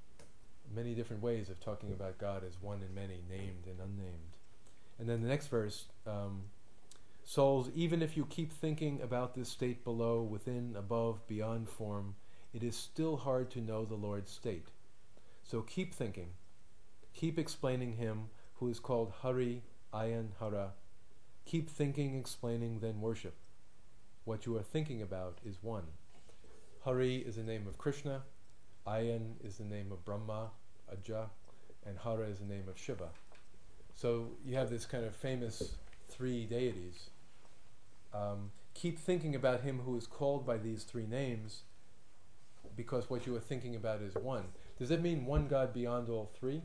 Many different ways of talking about God as one and many, named and unnamed. And then the next verse, um, souls, even if you keep thinking about this state below, within, above, beyond form, it is still hard to know the Lord's state. So keep thinking. Keep explaining him who is called Hari, Ayan, Hara. Keep thinking, explaining, then worship. What you are thinking about is one. Hari is the name of Krishna. Ayan is the name of Brahma, Aja, and Hara is the name of Shiva. So you have this kind of famous three deities. Um, keep thinking about him who is called by these three names, because what you are thinking about is one. Does that mean one God beyond all three?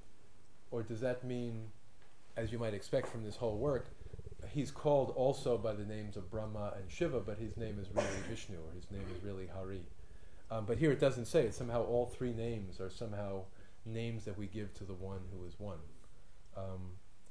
Or does that mean, as you might expect from this whole work, he's called also by the names of Brahma and Shiva, but his name is really Vishnu, or his name is really Hari. Um, but here it doesn't say it. Somehow all three names are somehow names that we give to the one who is one. Um,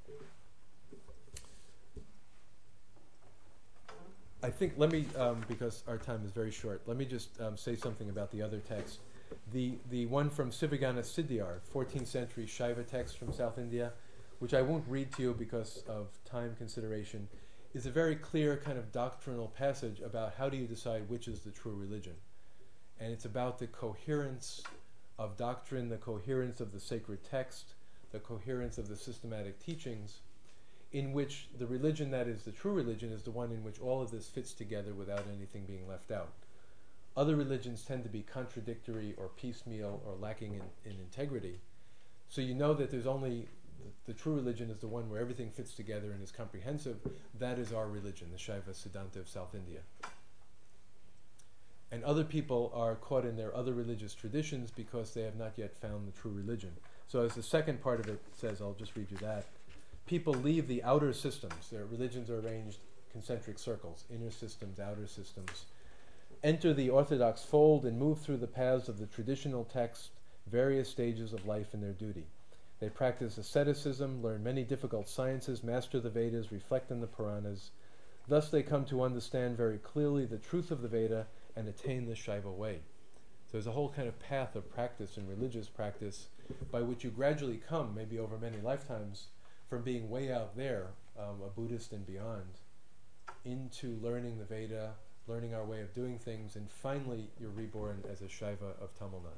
I think, let me, um, because our time is very short, let me just um, say something about the other text. The the one from Sivagana Siddhiyar, fourteenth century Shaiva text from South India, which I won't read to you because of time consideration, is a very clear kind of doctrinal passage about how do you decide which is the true religion. And it's about the coherence of doctrine, the coherence of the sacred text, the coherence of the systematic teachings, in which the religion that is the true religion is the one in which all of this fits together without anything being left out. Other religions tend to be contradictory or piecemeal or lacking in, in integrity. So you know that there's only, the, the true religion is the one where everything fits together and is comprehensive. That is our religion, the Shaiva Siddhanta of South India. And other people are caught in their other religious traditions because they have not yet found the true religion. So as the second part of it says, I'll just read you that. People leave the outer systems. Their religions are arranged concentric circles, inner systems, outer systems. Enter the orthodox fold and move through the paths of the traditional text, various stages of life and their duty. They practice asceticism, learn many difficult sciences, master the Vedas, reflect on the Puranas. Thus they come to understand very clearly the truth of the Veda and attain the Shaiva way. So there's a whole kind of path of practice and religious practice by which you gradually come, maybe over many lifetimes, from being way out there, um, a Buddhist and beyond, into learning the Veda, learning our way of doing things, and finally you're reborn as a Shaiva of Tamil Nadu.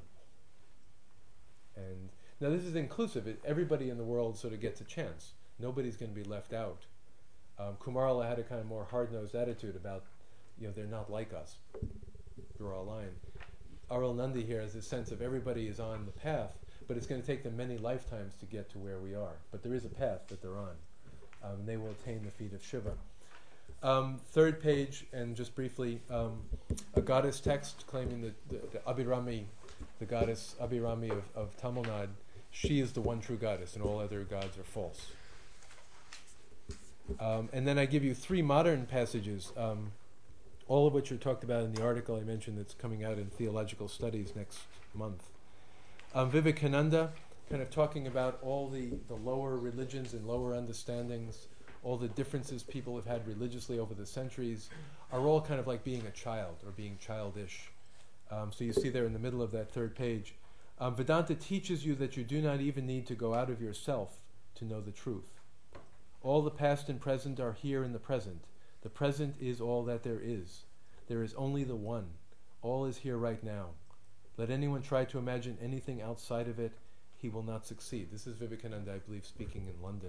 And now this is inclusive. It, everybody in the world sort of gets a chance. Nobody's going to be left out. Um, Kumarala had a kind of more hard-nosed attitude about, you know, they're not like us. Draw a line. Arul Nandi here has this sense of everybody is on the path, but it's going to take them many lifetimes to get to where we are. But there is a path that they're on. Um, and they will attain the feet of Shiva. Um, third page, and just briefly, um, a goddess text claiming that the, the Abhirami, the goddess Abhirami of, of Tamil Nadu, she is the one true goddess, and all other gods are false. Um, and then I give you three modern passages, um, all of which are talked about in the article I mentioned that's coming out in Theological Studies next month. Um, Vivekananda, kind of talking about all the, the lower religions and lower understandings, all the differences people have had religiously over the centuries, are all kind of like being a child or being childish. Um, so you see there in the middle of that third page. Um, Vedanta teaches you that you do not even need to go out of yourself to know the truth. All the past and present are here in the present. The present is all that there is. There is only the one. All is here right now. Let anyone try to imagine anything outside of it, he will not succeed. This is Vivekananda, I believe, speaking in London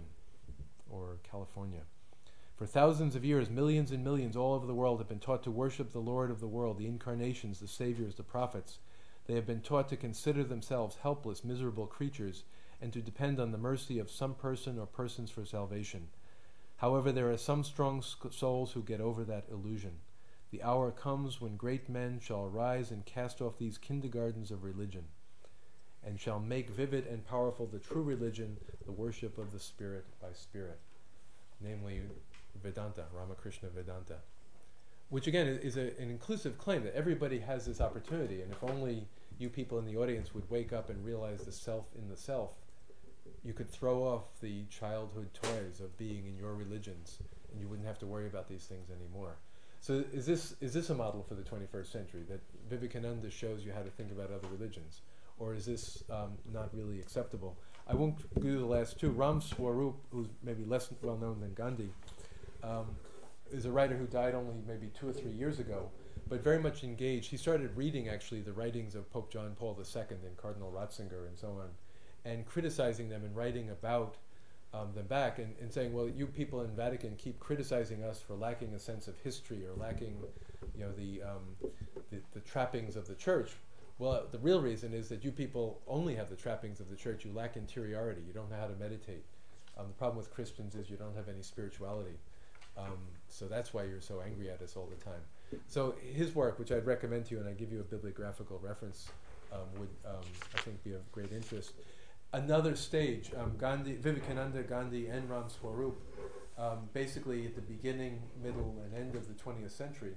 or California. For thousands of years, millions and millions all over the world have been taught to worship the Lord of the world, the incarnations, the saviors, the prophets. They have been taught to consider themselves helpless, miserable creatures and to depend on the mercy of some person or persons for salvation. However, there are some strong sc- souls who get over that illusion. The hour comes when great men shall arise and cast off these kindergartens of religion, and shall make vivid and powerful the true religion, the worship of the Spirit by Spirit, namely Vedanta, Ramakrishna Vedanta, which again is a, an inclusive claim that everybody has this opportunity, and if only you people in the audience would wake up and realize the self in the self, you could throw off the childhood toys of being in your religions, and you wouldn't have to worry about these things anymore. So is this is this a model for the twenty-first century, that Vivekananda shows you how to think about other religions? Or is this um, not really acceptable? I won't do the last two. Ram Swarup, who's maybe less well known than Gandhi, um, is a writer who died only maybe two or three years ago, but very much engaged. He started reading actually the writings of Pope John Paul the Second and Cardinal Ratzinger and so on, and criticizing them and writing about um, them back and, and saying, well, you people in Vatican keep criticizing us for lacking a sense of history or lacking, you know, the, um, the, the trappings of the church. Well, uh, the real reason is that you people only have the trappings of the church. You lack interiority. You don't know how to meditate. Um, the problem with Christians is you don't have any spirituality. Um, so that's why you're so angry at us all the time. So his work, which I'd recommend to you, and I give you a bibliographical reference, um, would um, I think be of great interest. Another stage, um, Gandhi, Vivekananda, Gandhi, and Ram Swarup, um, basically at the beginning, middle, and end of the twentieth century,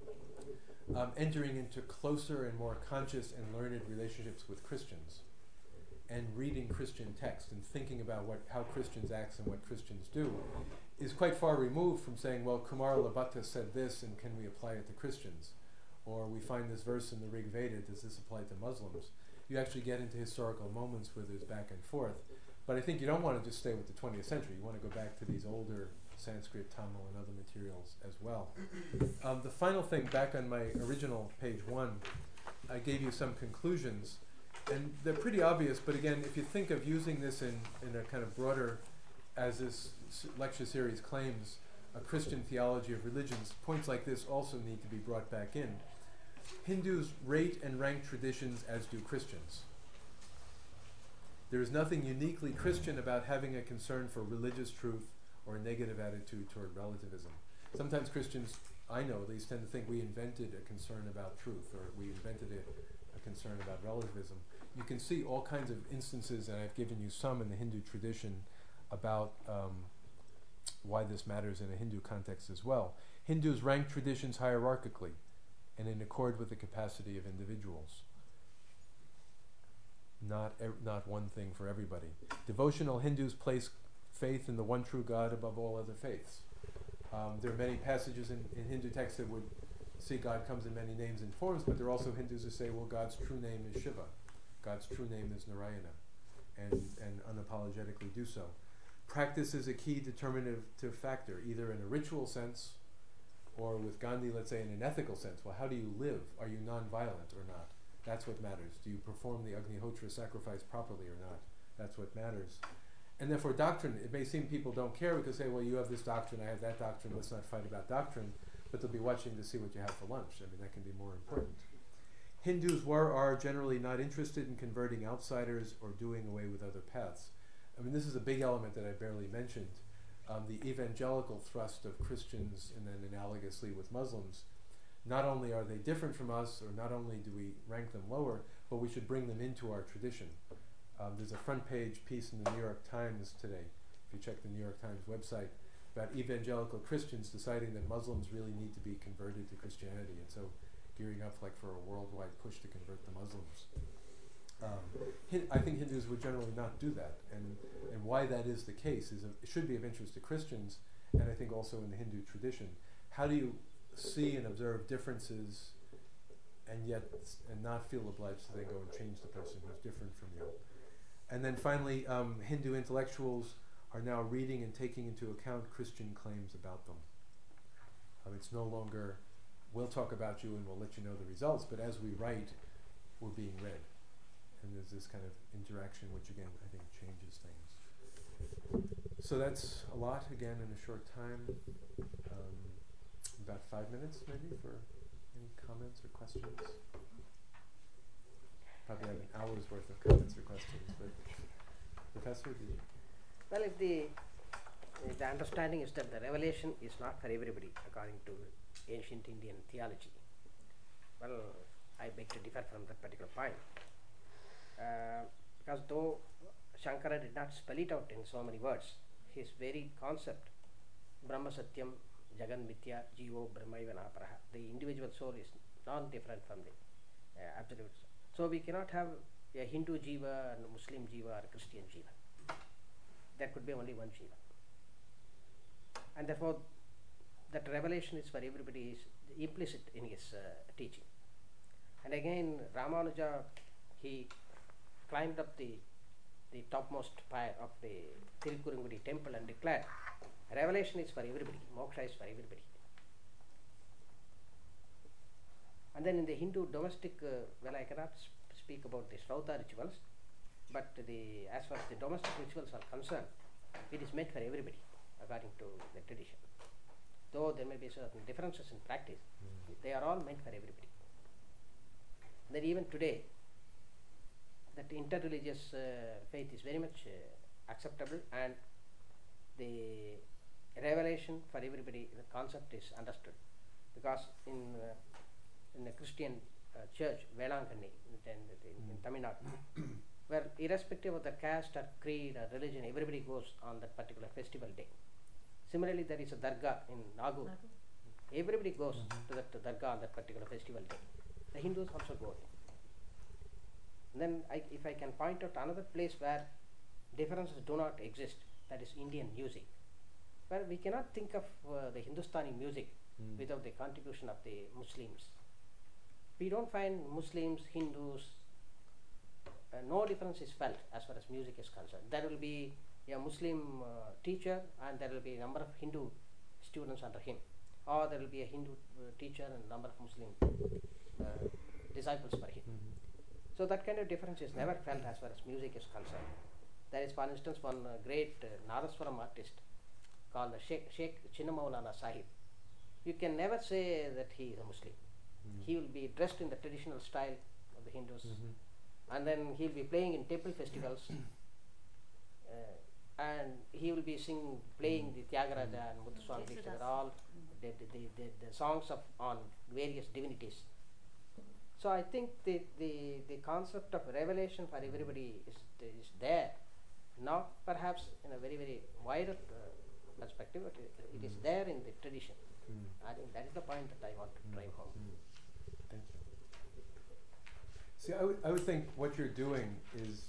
um, entering into closer and more conscious and learned relationships with Christians, and reading Christian text and thinking about what how Christians act and what Christians do, is quite far removed from saying, well, Kumarala Bhatta said this, and can we apply it to Christians? Or we find this verse in the Rig Veda, does this apply to Muslims? You actually get into historical moments where there's back and forth. But I think you don't want to just stay with the twentieth century. You want to go back to these older Sanskrit, Tamil, and other materials as well. Um, the final thing, back on my original page one, I gave you some conclusions. And they're pretty obvious, but again, if you think of using this in, in a kind of broader, as this s- lecture series claims, a Christian theology of religions, points like this also need to be brought back in. Hindus rate and rank traditions as do Christians. There is nothing uniquely Christian about having a concern for religious truth or a negative attitude toward relativism. Sometimes Christians, I know at least, tend to think we invented a concern about truth, or we invented a, a concern about relativism. You can see all kinds of instances, and I've given you some in the Hindu tradition, about um, why this matters in a Hindu context as well. Hindus rank traditions hierarchically and in accord with the capacity of individuals. Not ev- not one thing for everybody. Devotional Hindus place faith in the one true God above all other faiths. Um, there are many passages in, in Hindu texts that would see God comes in many names and forms, but there are also Hindus who say, well, God's true name is Shiva. God's true name is Narayana, and, and unapologetically do so. Practice is a key determinative factor, either in a ritual sense, or with Gandhi, let's say, in an ethical sense. Well, how do you live? Are you non-violent or not? That's what matters. Do you perform the Agnihotra sacrifice properly or not? That's what matters. And therefore doctrine, it may seem people don't care because they say, well, you have this doctrine, I have that doctrine, let's not fight about doctrine, but they'll be watching to see what you have for lunch. I mean, that can be more important. Hindus were, are generally not interested in converting outsiders or doing away with other paths. I mean, this is a big element that I barely mentioned. Um, the evangelical thrust of Christians, and then analogously with Muslims, not only are they different from us, or not only do we rank them lower, but we should bring them into our tradition. Um, there's a front page piece in the New York Times today, if you check the New York Times website, about evangelical Christians deciding that Muslims really need to be converted to Christianity, and so gearing up like for a worldwide push to convert the Muslims. Um, Hin- I think Hindus would generally not do that, and and why that is the case is of, it should be of interest to Christians, and I think also in the Hindu tradition. How do you see and observe differences, and yet and not feel obliged to then go and change the person who's different from you? And then finally, um, Hindu intellectuals are now reading and taking into account Christian claims about them. Um, it's no longer, we'll talk about you and we'll let you know the results, but as we write, we're being read. And there's this kind of interaction, which again, I think changes things. So that's a lot, again, in a short time. Um, about five minutes, maybe, for any comments or questions. Probably have an hour's worth of comments or questions, but Professor, did you? Well, if the if the understanding is that the revelation is not for everybody, according to ancient Indian theology, well, I beg to differ from that particular point. Uh, because though Shankara did not spell it out in so many words, his very concept, Brahma Satyam, Jagan Mithya, Jivo Brahmaiva Naparaha, the individual soul is non-different from the uh, absolute. So we cannot have a Hindu Jiva and a Muslim Jiva or a Christian Jiva. There could be only one Jiva. And therefore, that revelation is for everybody is implicit in his uh, teaching. And again, Ramanuja, he climbed up the the topmost pyre of the Tirukurungudi temple and declared, revelation is for everybody, moksha is for everybody. And then in the Hindu domestic, uh, well, I cannot sp- speak about the Shrauta rituals, but the as far as the domestic rituals are concerned, it is meant for everybody, according to the tradition. Though there may be certain differences in practice, mm. they are all meant for everybody. Then even today, that interreligious uh, faith is very much uh, acceptable, and the revelation for everybody, the concept is understood. Because in uh, in the Christian uh, church, Velankanni, in, in, in, in Tamil Nadu, where irrespective of the caste or creed or religion, everybody goes on that particular festival day. Similarly, there is a dargah in Nagur. Nagu. Everybody goes mm-hmm. to that to dargah on that particular festival day. The Hindus also go. And then, I, if I can point out another place where differences do not exist, that is Indian music, where we cannot think of uh, the Hindustani music mm. without the contribution of the Muslims. We don't find Muslims, Hindus, uh, no difference is felt as far as music is concerned. There will be a Muslim uh, teacher and there will be a number of Hindu students under him, or there will be a Hindu uh, teacher and a number of Muslim uh, disciples for him. Mm-hmm. So that kind of difference is never felt as far as music is concerned. There is, for instance, one uh, great uh, Nadaswaram artist called uh, Sheikh, Sheikh Chinnamaulana Sahib. You can never say that he is a Muslim. Mm. He will be dressed in the traditional style of the Hindus, Mm-hmm. and then he will be playing in temple festivals, uh, and he will be singing, playing the Tyagaraja and Muthuswami Dikshitar, all the, the, the, the, the songs of on various divinities. So I think the, the, the concept of revelation for everybody is, is there, not perhaps in a very, very wider uh, perspective, but it, it is Mm. there in the tradition. Mm. I think that is the point that I want to drive home. Mm. Thank you. See, I would, I would think what you're doing is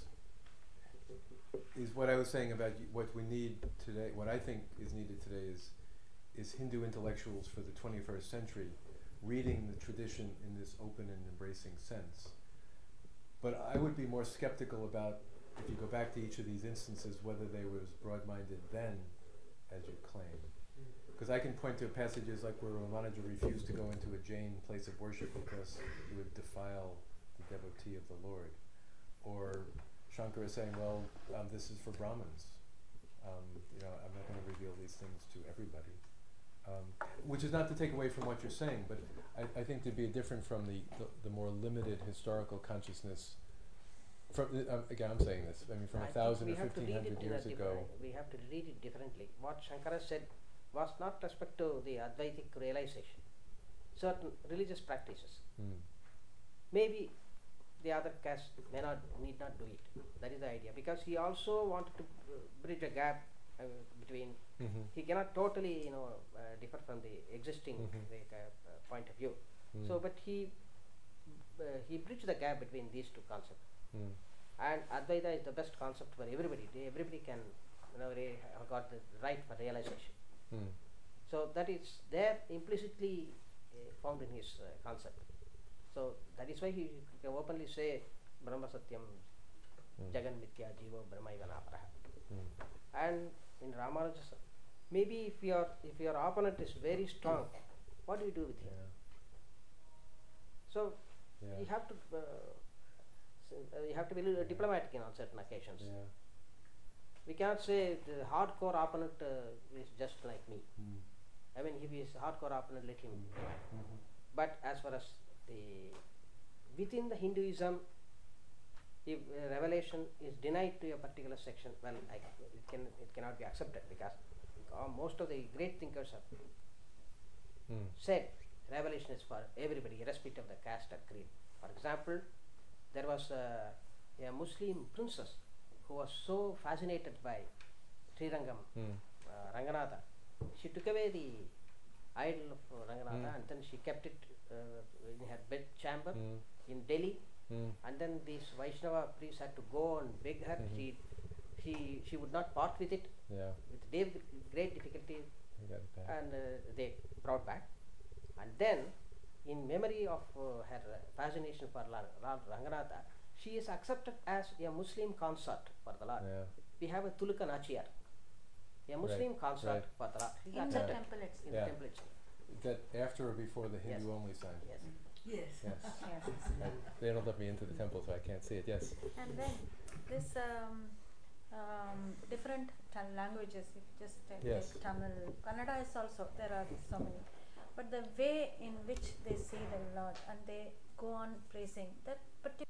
is what I was saying about y- what we need today. What I think is needed today is is Hindu intellectuals for the twenty-first century reading the tradition in this open and embracing sense. But I would be more skeptical about, if you go back to each of these instances, whether they were as broad-minded then as you claim. Because I can point to passages like where Ramanuja refused to go into a Jain place of worship because it would defile the devotee of the Lord. Or Shankara saying, well, um, this is for Brahmins. Um, you know, I'm not going to reveal these things to everybody. Um, which is not to take away from what you're saying, but I, I think to be different from the, the, the more limited historical consciousness. From uh, um, again, I'm saying this. I mean, from I a think thousand we or have to fifteen read it hundred in a years ago. different- We have to read it differently. What Shankara said was not respect to the Advaitic realization. Certain religious practices. Hmm. Maybe the other caste may not, need not do it. That is the idea. Because he also wanted to uh, bridge a gap uh, between, Mm-hmm. he cannot totally, you know, uh, differ from the existing Mhm. like, uh, uh, point of view. Mm. So, but he uh, he bridged the gap between these two concepts. Mm. And Advaita is the best concept for everybody. They, everybody can, you know, they have got the right for realization. Mm. So that is there implicitly uh, found in his uh, concept. So that is why he can openly say Brahma Satyam Mm. Jagan Mithya Jiva Brahmaiva Naparaha. Mm. And in Ramanuja's, maybe if your if your opponent is very strong, what do you do with him? Yeah. So Yeah. you have to uh, s- uh, you have to be a little diplomatic in on certain occasions. Yeah. We cannot say the hardcore opponent uh, is just like me. Mm. I mean, if he is hardcore opponent, let him. Mm-hmm. But as far as the within the Hinduism, if uh, revelation is denied to a particular section, well, I, it can it cannot be accepted because uh, most of the great thinkers have Mm. said revelation is for everybody, irrespective of the caste or creed. For example, there was a, a Muslim princess who was so fascinated by Srirangam, Mm. uh, Ranganatha. She took away the idol of uh, Ranganatha Mm. and then she kept it uh, in her bed chamber Mm. in Delhi. Mm. And then this Vaishnava priest had to go and beg her. Mhm. She, she, she would not part with it. Yeah. With dev- great difficulty, I got it back. and uh, they brought back. And then, in memory of uh, her uh, fascination for La- Lord Ranganatha, she is accepted as a Muslim consort for the Lord. Yeah. We have a Tuluka Nachiyar, a Muslim consort right. for the Lord. She is In the accepted temple itself. in Yeah. the temple itself. That after or before the Hindu Yes. only sign? Yes. Yes. Yes. Yes. I, they don't let me into the temple, so I can't see it. Yes. And then this um, um, different ta- languages, if you just take Yes. like Tamil, Kannada is also, there are so many. But the way in which they see the Lord and they go on praising, that particular